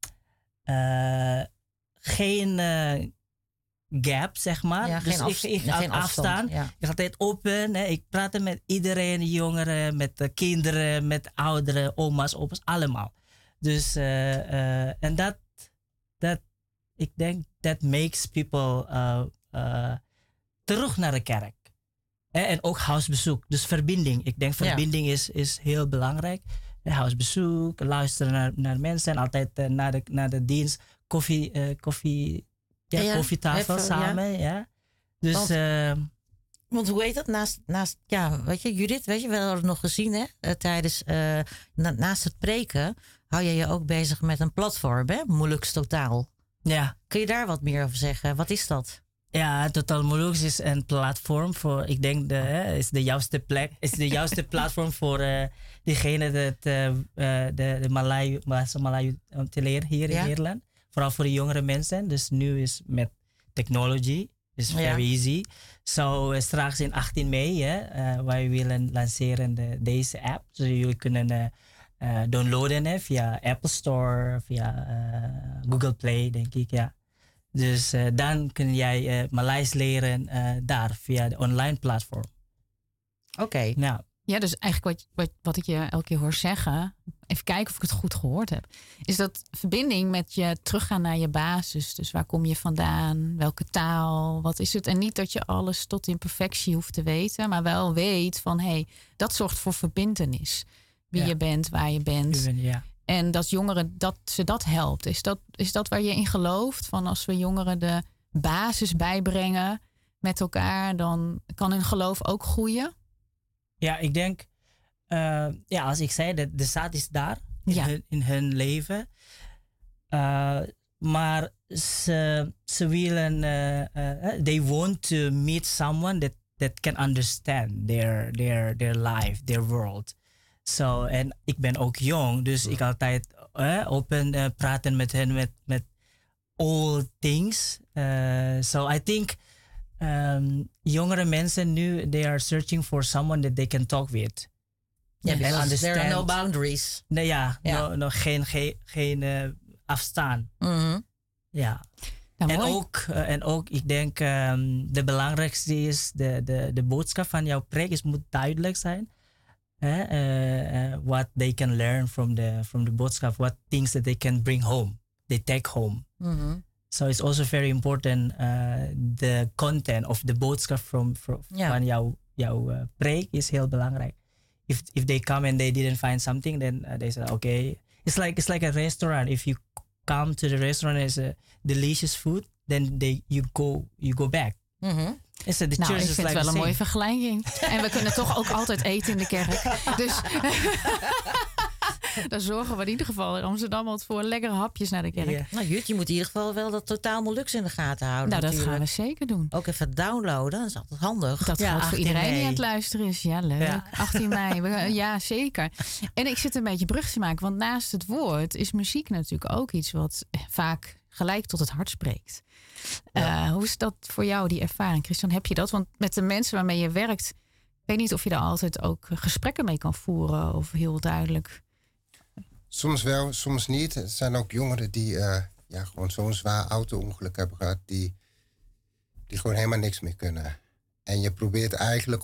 uh, geen uh, gap, zeg maar. Ja, dus geen afst- ik, ik ja, ga geen afstand. afstaan. Ja. Ik ga altijd open. Hè? Ik praat met iedereen, jongeren, met de kinderen, met ouderen, oma's, opa's, allemaal. Dus, uh, uh, en dat, dat, ik denk, that makes people uh, uh, terug naar de kerk. Eh, en ook huisbezoek. Dus verbinding. Ik denk verbinding ja. is, is heel belangrijk. Eh, huisbezoek, luisteren naar, naar mensen. En altijd uh, naar, de, naar de dienst. Koffie, uh, koffie, ja, ja, koffietafel even, samen. Ja. Ja. Dus... Want, uh, want hoe heet dat? Naast, naast, ja, weet je, Judith, weet je, we hadden het nog gezien, hè? Uh, tijdens, uh, na, naast het preken hou je je ook bezig met een platform, hè? Moeilijks Totaal. Ja. Kun je daar wat meer over zeggen? Wat is dat? Ja, Totaal Moeilijks is een platform voor, ik denk, de, hè, is de juiste plek, is de juiste platform voor uh, diegene dat uh, uh, de, de Malay, Malay te leren hier ja. in Nederland. Vooral voor de jongere mensen. Dus nu is met technology, is very ja. easy. Zo so, straks in achttien mei, hè, uh, wij willen lanceren de, deze app. Zodat jullie kunnen uh, uh, downloaden hè, via Apple Store, via uh, Google Play, denk ik, ja. Dus uh, dan kun jij uh, Maleis leren uh, daar, via de online platform. Oké. Okay. Nou. Ja, dus eigenlijk wat, wat, wat ik je elke keer hoor zeggen, even kijken of ik het goed gehoord heb, is dat verbinding met je teruggaan naar je basis. Dus waar kom je vandaan? Welke taal? Wat is het? En niet dat je alles tot in perfectie hoeft te weten, maar wel weet van, hé, hey, dat zorgt voor verbintenis. Wie ja. je bent, waar je bent. Ben, ja. En dat jongeren, dat ze dat helpt. Is dat, is dat waar je in gelooft? Van als we jongeren de basis bijbrengen met elkaar, dan kan hun geloof ook groeien? Ja, ik denk, uh, ja, als ik zei, de, de zaad is daar in, ja. hun, in hun leven. Uh, maar ze, ze willen, uh, uh, they want to meet someone that, that can understand their, their, their life, their world. So, en ik ben ook jong, dus ik altijd uh, open uh, praten met hen met, met all things. Uh, so I think um, jongere mensen nu, they are searching for someone that they can talk with. Yeah, And because there are no understand. boundaries. Nee, ja, Ja. No, no, geen, geen, geen uh, afstaan. Mhm. Ja. Nou, En mooi. ook, uh, en ook, ik denk, um, de belangrijkste is, de, de, de boodschap van jouw preek is, moet duidelijk zijn. Eh, uh, uh, what they can learn from the, from the boodschap, what things that they can bring home, they take home. Mhm. So it's also very important, uh, the content of the boodschap from, from, Ja. van jouw, jouw uh, preek is heel belangrijk. If, if they come and they didn't find something, then uh, they say, okay. It's like, it's like a restaurant. If you come to the restaurant as a delicious food, then they, you, go, you go back. Mhm. It's a, the Nou, church ik is vind like het wel the een mooie same. vergelijking. En we kunnen toch ook altijd eten in de kerk. Dus daar zorgen we in ieder geval in Amsterdam altijd voor lekkere hapjes naar de kerk. Ja. Nou, Jut, je moet in ieder geval wel dat Totaal Molux in de gaten houden. Nou, dat gaan natuurlijk. we zeker doen. Ook even downloaden, dat is altijd handig. Dat Ja, geldt voor achttien iedereen die mei. aan het luisteren is. Ja, leuk. Ja. achttien mei. We- Ja, zeker. En ik zit een beetje brug te maken. Want naast het woord is muziek natuurlijk ook iets wat vaak gelijk tot het hart spreekt. Eh, hoe is dat voor jou, die ervaring, Christian? Heb je dat? Want met de mensen waarmee je werkt, ik weet niet of je daar altijd ook gesprekken mee kan voeren. Of heel duidelijk. Soms wel, soms niet. Er zijn ook jongeren die eh, ja, gewoon zo'n zwaar auto-ongeluk hebben gehad, die, die gewoon helemaal niks meer kunnen. En je probeert eigenlijk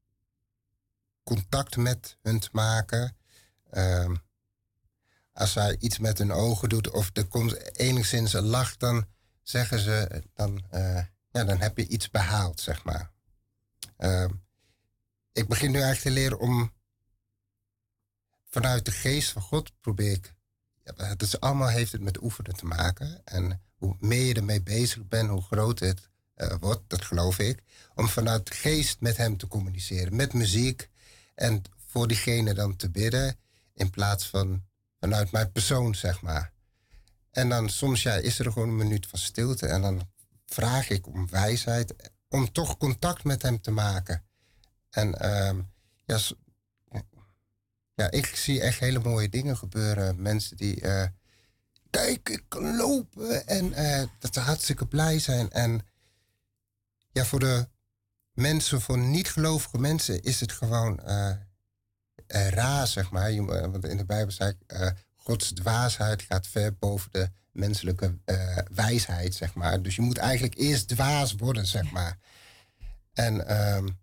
contact met hun te maken. Ehm, als zij iets met hun ogen doet of er komt enigszins een lach, dan zeggen ze, dan, eh, ja, dan heb je iets behaald, zeg maar. Ehm, ik begin nu eigenlijk te leren om vanuit de geest van God probeer ik. Ja, het is allemaal heeft het met oefenen te maken. En hoe meer je ermee bezig bent, hoe groter het uh, wordt, dat geloof ik. Om vanuit de geest met hem te communiceren, met muziek. En voor diegene dan te bidden, in plaats van vanuit mijn persoon, zeg maar. En dan soms ja, is er gewoon een minuut van stilte. En dan vraag ik om wijsheid, om toch contact met hem te maken. En uh, ja, ja, ik zie echt hele mooie dingen gebeuren. Mensen die, uh, kijk, ik kan lopen. En uh, dat ze hartstikke blij zijn. En ja, voor de mensen, voor niet-gelovige mensen is het gewoon uh, uh, raar, zeg maar. Je, uh, want in de Bijbel zei ik, uh, Gods dwaasheid gaat ver boven de menselijke uh, wijsheid, zeg maar. Dus je moet eigenlijk eerst dwaas worden, zeg maar. En um,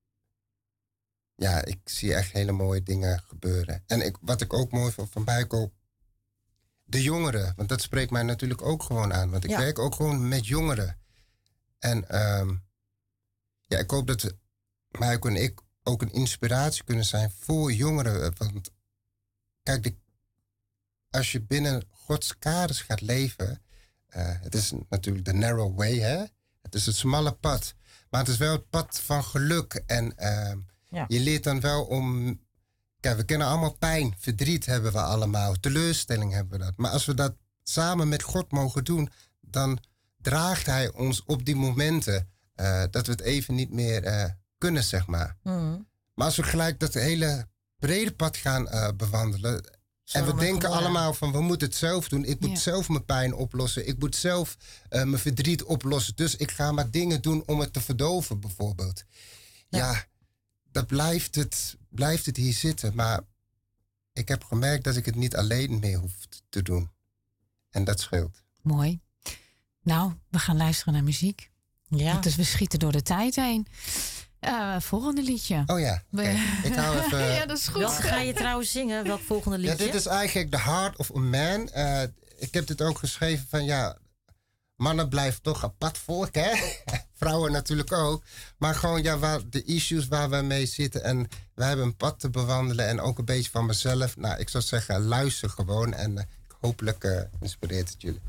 ja, ik zie echt hele mooie dingen gebeuren. En ik, wat ik ook mooi vond van Michael, de jongeren. Want dat spreekt mij natuurlijk ook gewoon aan. Want ik Ja. werk ook gewoon met jongeren. En um, ja, ik hoop dat Michael en ik ook een inspiratie kunnen zijn voor jongeren. Want kijk, de, als je binnen Gods kaders gaat leven, uh, het is natuurlijk de narrow way, hè? Het is het smalle pad. Maar het is wel het pad van geluk. En uh, ja. je leert dan wel om. Kijk, we kennen allemaal pijn, verdriet hebben we allemaal, teleurstelling hebben we dat. Maar als we dat samen met God mogen doen, dan draagt Hij ons op die momenten uh, dat we het even niet meer uh, kunnen, zeg maar. Mm. Maar als we gelijk dat hele brede pad gaan uh, bewandelen. Zo en we denken allemaal van, we moeten het zelf doen. Ik moet ja. zelf mijn pijn oplossen. Ik moet zelf uh, mijn verdriet oplossen. Dus ik ga maar dingen doen om het te verdoven, bijvoorbeeld. Ja, ja dat blijft het, blijft het hier zitten. Maar ik heb gemerkt dat ik het niet alleen meer hoef te doen. En dat scheelt. Mooi. Nou, we gaan luisteren naar muziek. Ja. Dus we schieten door de tijd heen. Uh, volgende liedje. Oh ja, okay. Ik hou even... ja, dat is goed. Welk ga je trouwens zingen? Welk volgende liedje? Ja, dit is eigenlijk The Heart of a Man. Uh, ik heb dit ook geschreven van ja, mannen blijven toch apart volk, hè? Vrouwen natuurlijk ook. Maar gewoon ja, waar, de issues waar we mee zitten. En we hebben een pad te bewandelen en ook een beetje van mezelf. Nou, ik zou zeggen, luister gewoon en uh, hopelijk uh, inspireert het jullie.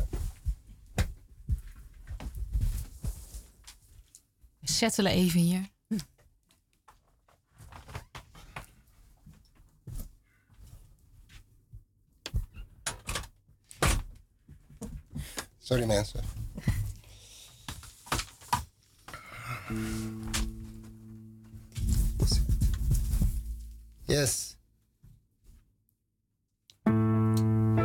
We settelen even hier. Hm. Sorry mensen. Yes.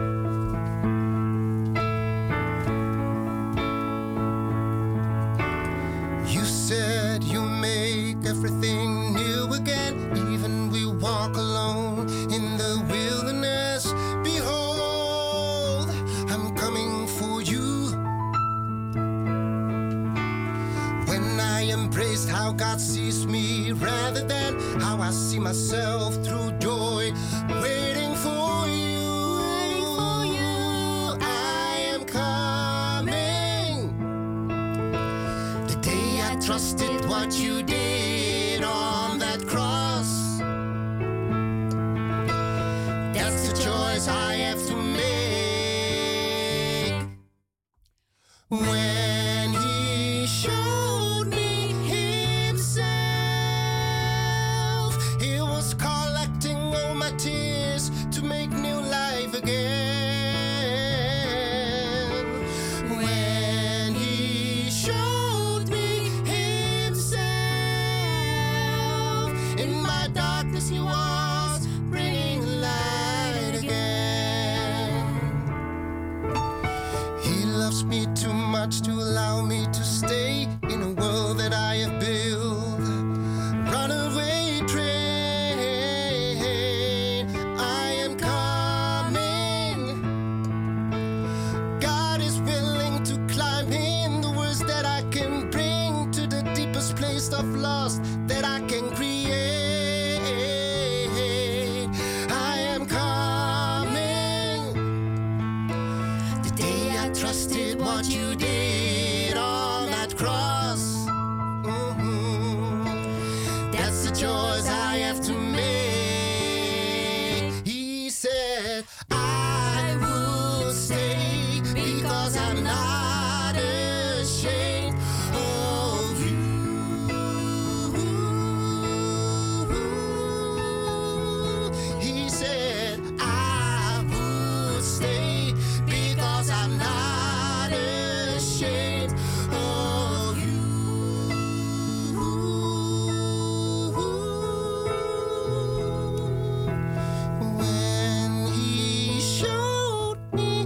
amazed how God sees me rather than how I see myself through joy. Waiting for you, waiting for you, I am coming. The day I trusted what you did on that cross, that's the choice I have to make. When he showed me himself, he was collecting all my tears to make new life again. When he showed me himself, in my darkness he was bringing light again. He loves me too much to allow me to stay in a world that I have built. Runaway train, I am coming. God is willing to climb in the words that I can bring to the deepest place of lost that I can create. I am coming. The day I trusted what you did on that cross, mhm, that's the choice I have to make. He said I will stay because I'm not ashamed of you. He said I will stay because I'm not ashamed of you. When he showed me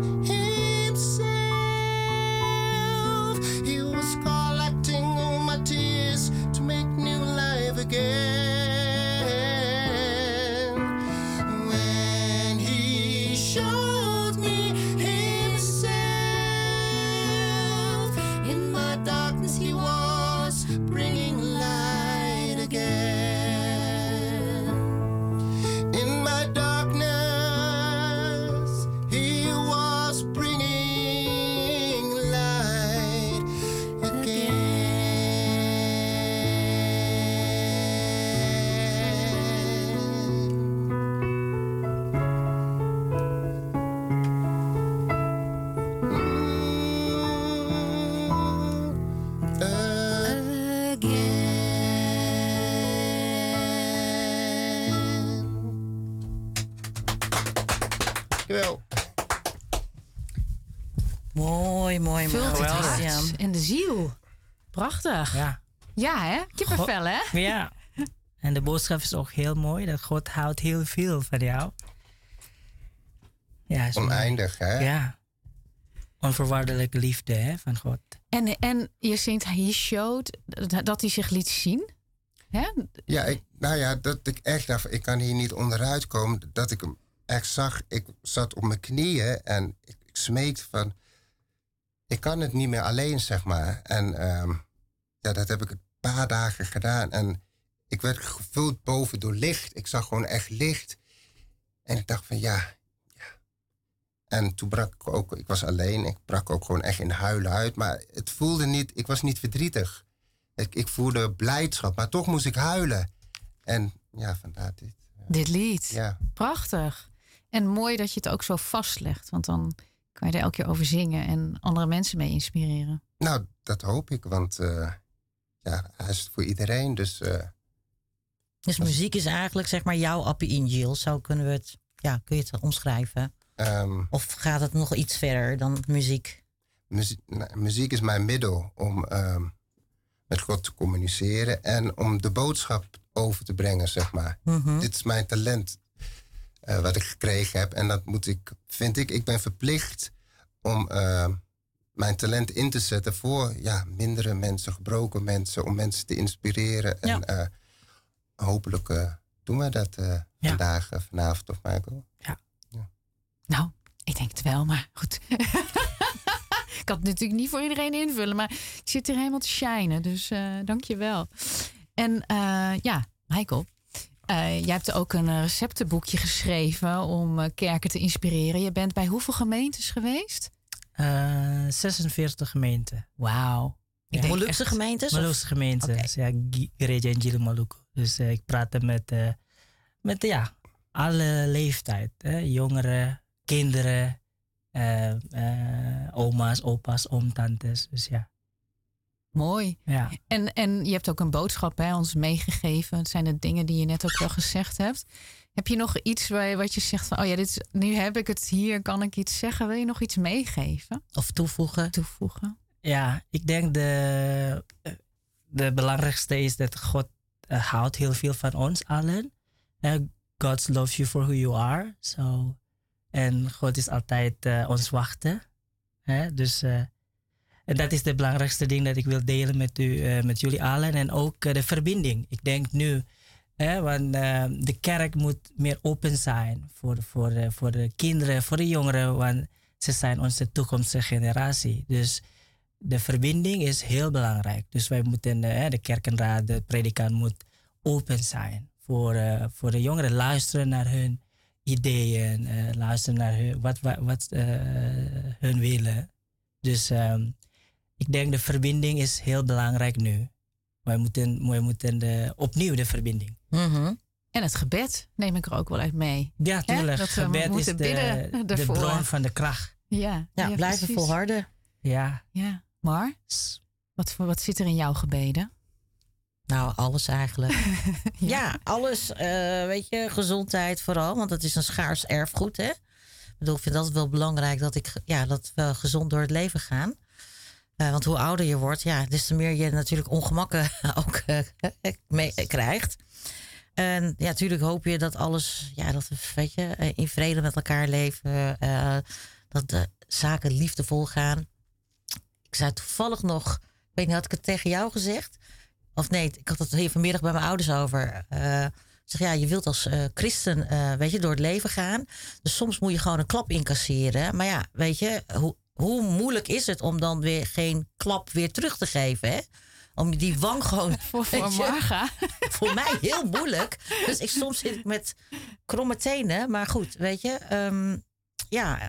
himself, he was collecting all my tears to make new life again. When he showed me himself, in my darkness he was bringing light again. In my darkness he was bringing light Dankjewel. Mooi, mooi, Vult mooi. het Geweldig. hart en de ziel. Prachtig. Ja. Ja, hè? Kippenvel, hè? Ja. En de boodschap is ook heel mooi. Dat God houdt heel veel van jou. Ja, is mooi. Oneindig, hè? Ja. Onvoorwaardelijke liefde hè, van God. En, en je zingt, hij showed, dat- dat hij zich liet zien. Hè? Ja, ik, nou ja, dat ik echt dacht, ik kan hier niet onderuit komen. Dat ik hem echt zag. Ik zat op mijn knieën en ik, ik smeekte van, ik kan het niet meer alleen, zeg maar. En ehm, ja, dat heb ik een paar dagen gedaan. En ik werd gevuld boven door licht. Ik zag gewoon echt licht. En ik dacht van, ja, ja. En toen brak ik ook, ik was alleen. Ik brak ook gewoon echt in huilen uit. Maar het voelde niet, ik was niet verdrietig. Ik, ik voelde blijdschap, maar toch moest ik huilen. En ja, vandaar dit. Dit lied. Ja. Prachtig. En mooi dat je het ook zo vastlegt. Want dan kan je er elke keer over zingen en andere mensen mee inspireren. Nou, dat hoop ik, want uh, ja, hij is voor iedereen. Dus, uh, Dus muziek is eigenlijk zeg maar jouw Appie Angel. Zo kunnen we het, ja, kun je het omschrijven? Um, of gaat het nog iets verder dan muziek? Muziek, nou, muziek is mijn middel om um, met God te communiceren en om de boodschap over te brengen, zeg maar. Mm-hmm. Dit is mijn talent uh, wat ik gekregen heb. En dat moet ik, vind ik, ik ben verplicht om uh, mijn talent in te zetten voor ja, mindere mensen, gebroken mensen, om mensen te inspireren. Ja. En uh, hopelijk uh, doen we dat uh, ja. vandaag, uh, vanavond of Michael. Ja. ja. Nou, ik denk het wel, maar goed. Ik kan het natuurlijk niet voor iedereen invullen, maar ik zit er helemaal te shinen. Dus uh, dank je wel. En uh, ja, Michael, uh, jij hebt ook een receptenboekje geschreven om uh, kerken te inspireren. Je bent bij hoeveel gemeentes geweest? Uh, zesenveertig gemeenten. Wauw. Ja. Molukse gemeentes? Molukse gemeentes, okay. Ja, Gereja Injil Maluku. Dus uh, ik praatte met, uh, met ja, alle leeftijd. Hè? Jongeren, kinderen, uh, uh, oma's, opa's, oom, tantes. Dus ja. Mooi. Ja. En, en je hebt ook een boodschap bij ons meegegeven. Het zijn de dingen die je net ook wel gezegd hebt. Heb je nog iets waar je, wat je zegt van... oh ja, dit is, nu heb ik het hier, kan ik iets zeggen. Wil je nog iets meegeven? Of toevoegen? Toevoegen. Ja, ik denk de, de belangrijkste is dat God uh, houdt heel veel van ons allen. Uh, God loves you for who you are. So, en God is altijd uh, ons wachten. Uh, dus uh, en dat is de belangrijkste ding dat ik wil delen met, u, uh, met jullie allen. En ook uh, de verbinding. Ik denk nu, uh, want uh, de kerk moet meer open zijn voor, voor, uh, voor de kinderen, voor de jongeren. Want ze zijn onze toekomstige generatie. Dus de verbinding is heel belangrijk. Dus wij moeten, uh, de kerkenraad, de predikant moet open zijn voor, uh, voor de jongeren. Luisteren naar hun ideeën, uh, luisteren naar hun, wat, wat, wat uh, hun willen. Dus um, ik denk de verbinding is heel belangrijk nu. Wij moeten, wij moeten de, opnieuw de verbinding. Mm-hmm. En het gebed neem ik er ook wel uit mee. Ja, tuurlijk. Het gebed is de, de bron van de kracht. Ja, ja, ja blijven precies. volharden. Ja. ja. Maar, wat, wat zit er in jouw gebeden? Nou, alles eigenlijk. ja. ja, alles. Uh, weet je, gezondheid vooral. Want het is een schaars erfgoed, hè. Ik bedoel, ik vind dat wel belangrijk dat, ik, ja, dat we gezond door het leven gaan. Uh, want hoe ouder je wordt, ja, des te meer je natuurlijk ongemakken ook uh, mee krijgt. En ja, natuurlijk hoop je dat alles, ja, dat we, weet je, in vrede met elkaar leven. Uh, dat de zaken liefdevol gaan. Ik zei toevallig nog, ik weet niet, had ik het tegen jou gezegd? Of nee, ik had het hier vanmiddag bij mijn ouders over. Uh, ik zeg, ja, je wilt als uh, christen, uh, weet je, door het leven gaan. Dus soms moet je gewoon een klap incasseren. Maar ja, weet je, hoe, hoe moeilijk is het om dan weer geen klap weer terug te geven, hè? Om die wang gewoon... Voor, voor Marga. Voor mij heel moeilijk. Dus ik, soms zit ik met kromme tenen. Maar goed, weet je, um, ja...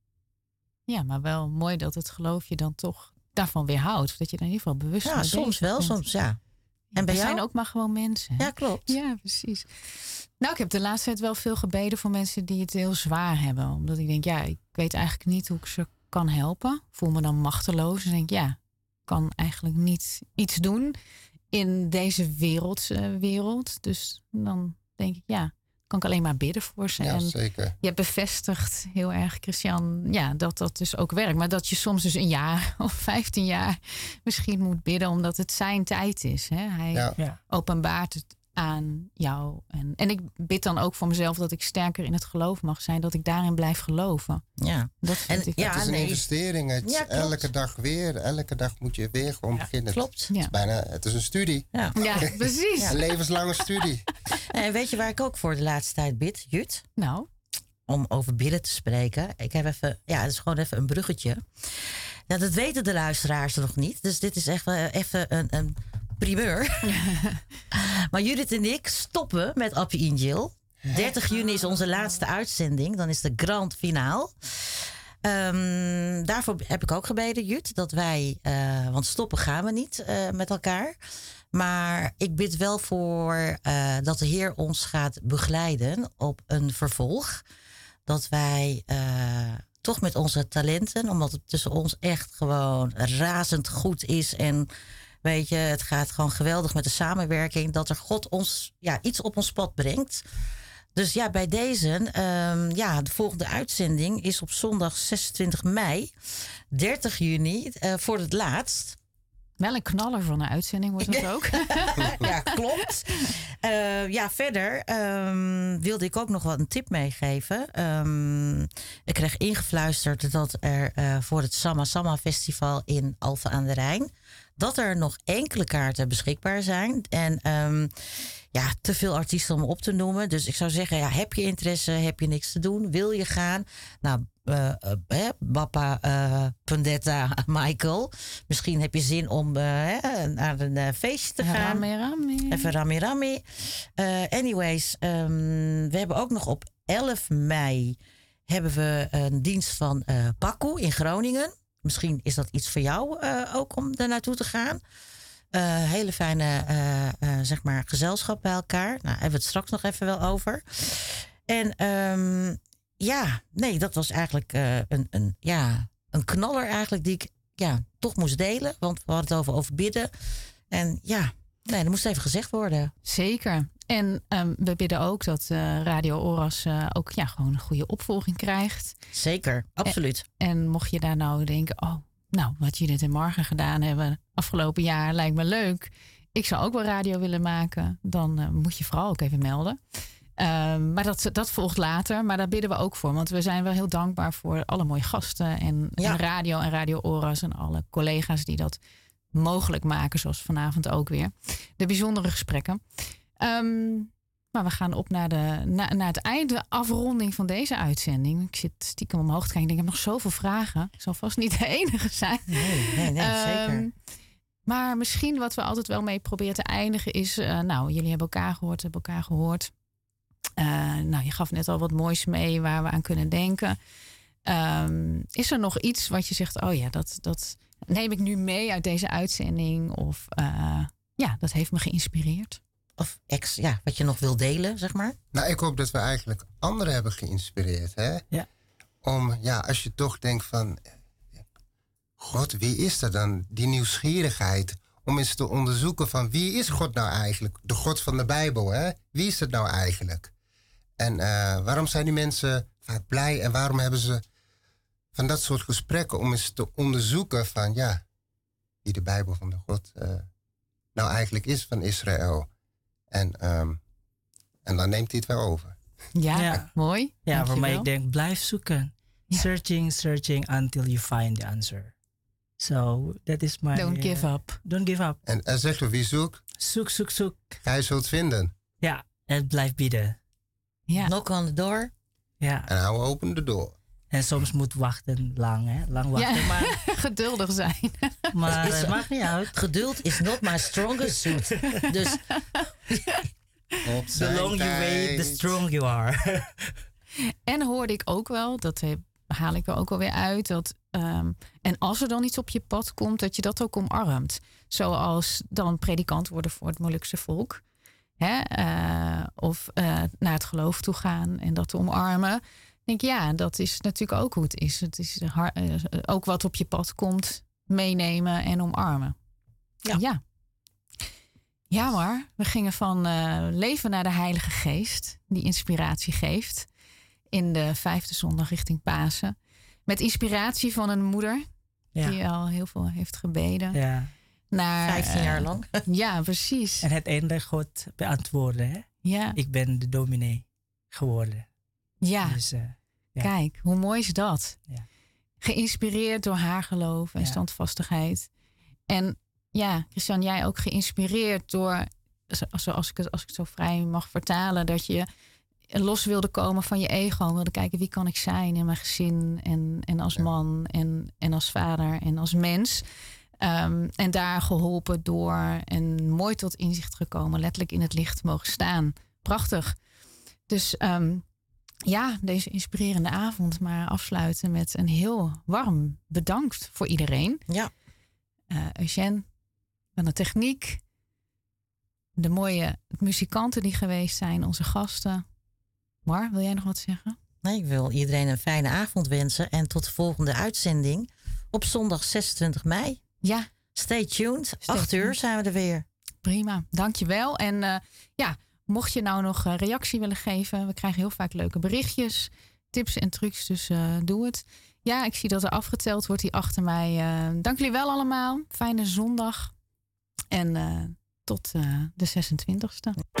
Ja, maar wel mooi dat het geloof je dan toch daarvan weerhoudt. Dat je er in ieder geval bewust ja, mee soms wel, bent. soms ja. En bij we jou? zijn ook maar gewoon mensen. Ja, klopt. Ja, precies. Nou, ik heb de laatste tijd wel veel gebeden voor mensen die het heel zwaar hebben. Omdat ik denk, ja, ik weet eigenlijk niet hoe ik ze kan helpen. Ik voel me dan machteloos. En denk, ja, ik kan eigenlijk niet iets doen in deze wereld, uh, wereld. Dus dan denk ik, ja, kan ik alleen maar bidden voor ze. Ja, en zeker. je bevestigt heel erg, Christian, ja, dat dat dus ook werkt. Maar dat je soms dus een jaar of vijftien jaar misschien moet bidden, omdat het zijn tijd is. Hè? Hij Ja. Ja. openbaart het aan jou. En, en ik bid dan ook voor mezelf dat ik sterker in het geloof mag zijn. Dat ik daarin blijf geloven. Ja. Dat vind En ik. ja, Het is een nee. investering. Het, Ja, klopt. elke dag weer. Elke dag moet je weer gewoon Ja, beginnen. Klopt. Het is Ja. bijna, het is een studie. Ja. Ja, precies. Een levenslange studie. En weet je waar ik ook voor de laatste tijd bid, Jut? Nou, Om over bidden te spreken. Ik heb even, ja, het is gewoon even een bruggetje. Ja, dat weten de luisteraars nog niet. Dus dit is echt wel even een, een primeur. Maar Judith en ik stoppen met Appie Injil. dertig juni is onze laatste uitzending. Dan is de grand finaal. Um, daarvoor heb ik ook gebeden, Jut. Dat wij, uh, want stoppen gaan we niet uh, met elkaar. Maar ik bid wel voor uh, dat de Heer ons gaat begeleiden op een vervolg. Dat wij uh, toch met onze talenten, omdat het tussen ons echt gewoon razend goed is. En weet je, het gaat gewoon geweldig met de samenwerking. Dat er God ons ja, iets op ons pad brengt. Dus ja, bij deze, um, ja, de volgende uitzending is op zondag zesentwintig mei, dertig juni, uh, voor het laatst. wel een knaller van een uitzending wordt dat ook. Ja, klopt. Uh, ja, verder um, wilde ik ook nog wel een tip meegeven. Um, ik kreeg ingefluisterd dat er uh, voor het Sama Sama Festival in Alphen aan de Rijn, dat er nog enkele kaarten beschikbaar zijn. En um, ja, te veel artiesten om op te noemen. Dus ik zou zeggen, ja, heb je interesse, heb je niks te doen, wil je gaan? Nou, uh, uh, Bappa, uh, Pendetta, Michael. Misschien heb je zin om uh, naar een uh, feestje te gaan. Rami, rami. Even rami rami. Uh, anyways, um, we hebben ook nog op elf mei hebben we een dienst van uh, Paco in Groningen. Misschien is dat iets voor jou uh, ook om daar naartoe te gaan. Uh, hele fijne uh, uh, zeg maar gezelschap bij elkaar. Nou, hebben we het straks nog even wel over. En um, ja, nee, dat was eigenlijk uh, een, een, ja, een knaller eigenlijk die ik ja, toch moest delen. Want we hadden het over, over bidden. En ja, nee, dat moest even gezegd worden. Zeker. En um, we bidden ook dat uh, Radio Oras uh, ook ja, gewoon een goede opvolging krijgt. Zeker, absoluut. En, en mocht je daar nou denken, oh, nou, wat Judith en Margen gedaan hebben afgelopen jaar lijkt me leuk. Ik zou ook wel radio willen maken. Dan uh, moet je vooral ook even melden. Um, maar dat, dat volgt later. Maar daar bidden we ook voor. Want we zijn wel heel dankbaar voor alle mooie gasten. En, ja. en radio en Radio Oras en alle collega's die dat mogelijk maken. Zoals vanavond ook weer. De bijzondere gesprekken. Um, maar we gaan op naar, de, na, naar het einde afronding van deze uitzending. Ik zit stiekem omhoog te kijken. Ik denk, ik heb nog zoveel vragen. Ik zal vast niet de enige zijn. Nee, nee, nee um, zeker. Maar misschien wat we altijd wel mee proberen te eindigen is... Uh, nou, jullie hebben elkaar gehoord, hebben elkaar gehoord. Uh, nou, je gaf net al wat moois mee waar we aan kunnen denken. Um, is er nog iets wat je zegt... oh ja, dat, dat neem ik nu mee uit deze uitzending? Of uh, ja, dat heeft me geïnspireerd. Of ex, ja, wat je nog wil delen, zeg maar. Nou, ik hoop dat we eigenlijk anderen hebben geïnspireerd. Hè? Ja. Om, ja, als je toch denkt van... God, wie is er dan? Die nieuwsgierigheid om eens te onderzoeken van... wie is God nou eigenlijk? De God van de Bijbel, hè? Wie is het nou eigenlijk? En uh, waarom zijn die mensen vaak blij? En waarom hebben ze van dat soort gesprekken... om eens te onderzoeken van, ja... wie de Bijbel van de God uh, nou eigenlijk is van Israël... En, um, en dan neemt hij het wel over. Ja, ja. Mooi. Ja, voor mij ik denk, blijf zoeken. Ja. Searching, searching until you find the answer. So, that is my... Don't uh, give up. Don't give up. En, en zeg je wie zoekt? Zoek, zoek, zoek. Gij zult vinden. Ja, en blijf bieden. Ja. Knock on the door. Ja. En hou open de door. En soms moet wachten lang, hè? Lang wachten, ja. maar... Geduldig zijn. Maar het uh, maakt niet uit. Geduld is not my strongest suit. Dus... The long you wait, the strong you are. En hoorde ik ook wel, dat haal ik er ook wel weer uit... dat um, en als er dan iets op je pad komt, dat je dat ook omarmt. Zoals dan predikant worden voor het Molukse volk. Hè? Uh, of uh, naar het geloof toe gaan en dat te omarmen... Ik denk, ja, dat is natuurlijk ook hoe het is. Het is hard, uh, ook wat op je pad komt, meenemen en omarmen. Ja. Ja, ja maar we gingen van uh, leven naar de Heilige Geest, die inspiratie geeft. In de vijfde zondag richting Pasen. Met inspiratie van een moeder, ja. die al heel veel heeft gebeden. Ja. Naar, Vijftien jaar lang. Uh, ja, precies. En het einde God beantwoorden. Hè? Ja. Ik ben de dominee geworden. Ja, dus, uh, ja. Kijk, hoe mooi is dat? Ja. Geïnspireerd door haar geloof en ja. standvastigheid. En ja, Christian, jij ook geïnspireerd door, zoals ik het, als ik het zo vrij mag vertalen, dat je los wilde komen van je ego. Wilde kijken, wie kan ik zijn in mijn gezin en, en als ja. man en, en als vader en als mens. Um, en daar geholpen door en mooi tot inzicht gekomen. Letterlijk in het licht mogen staan. Prachtig. Dus um, ja, deze inspirerende avond maar afsluiten met een heel warm bedankt voor iedereen. Ja. Uh, Eugène van de techniek. De mooie muzikanten die geweest zijn. Onze gasten. Mar, wil jij nog wat zeggen? Nee, ik wil iedereen een fijne avond wensen. En tot de volgende uitzending op zondag zesentwintig mei. Ja. Stay tuned. Stay Acht uur tuned. zijn we er weer. Prima, dankjewel. En uh, ja, mocht je nou nog uh, reactie willen geven. We krijgen heel vaak leuke berichtjes. Tips en trucs, dus uh, doe het. Ja, ik zie dat er afgeteld wordt hier achter mij. Uh, dank jullie wel allemaal. Fijne zondag. En uh, tot uh, de zesentwintigste.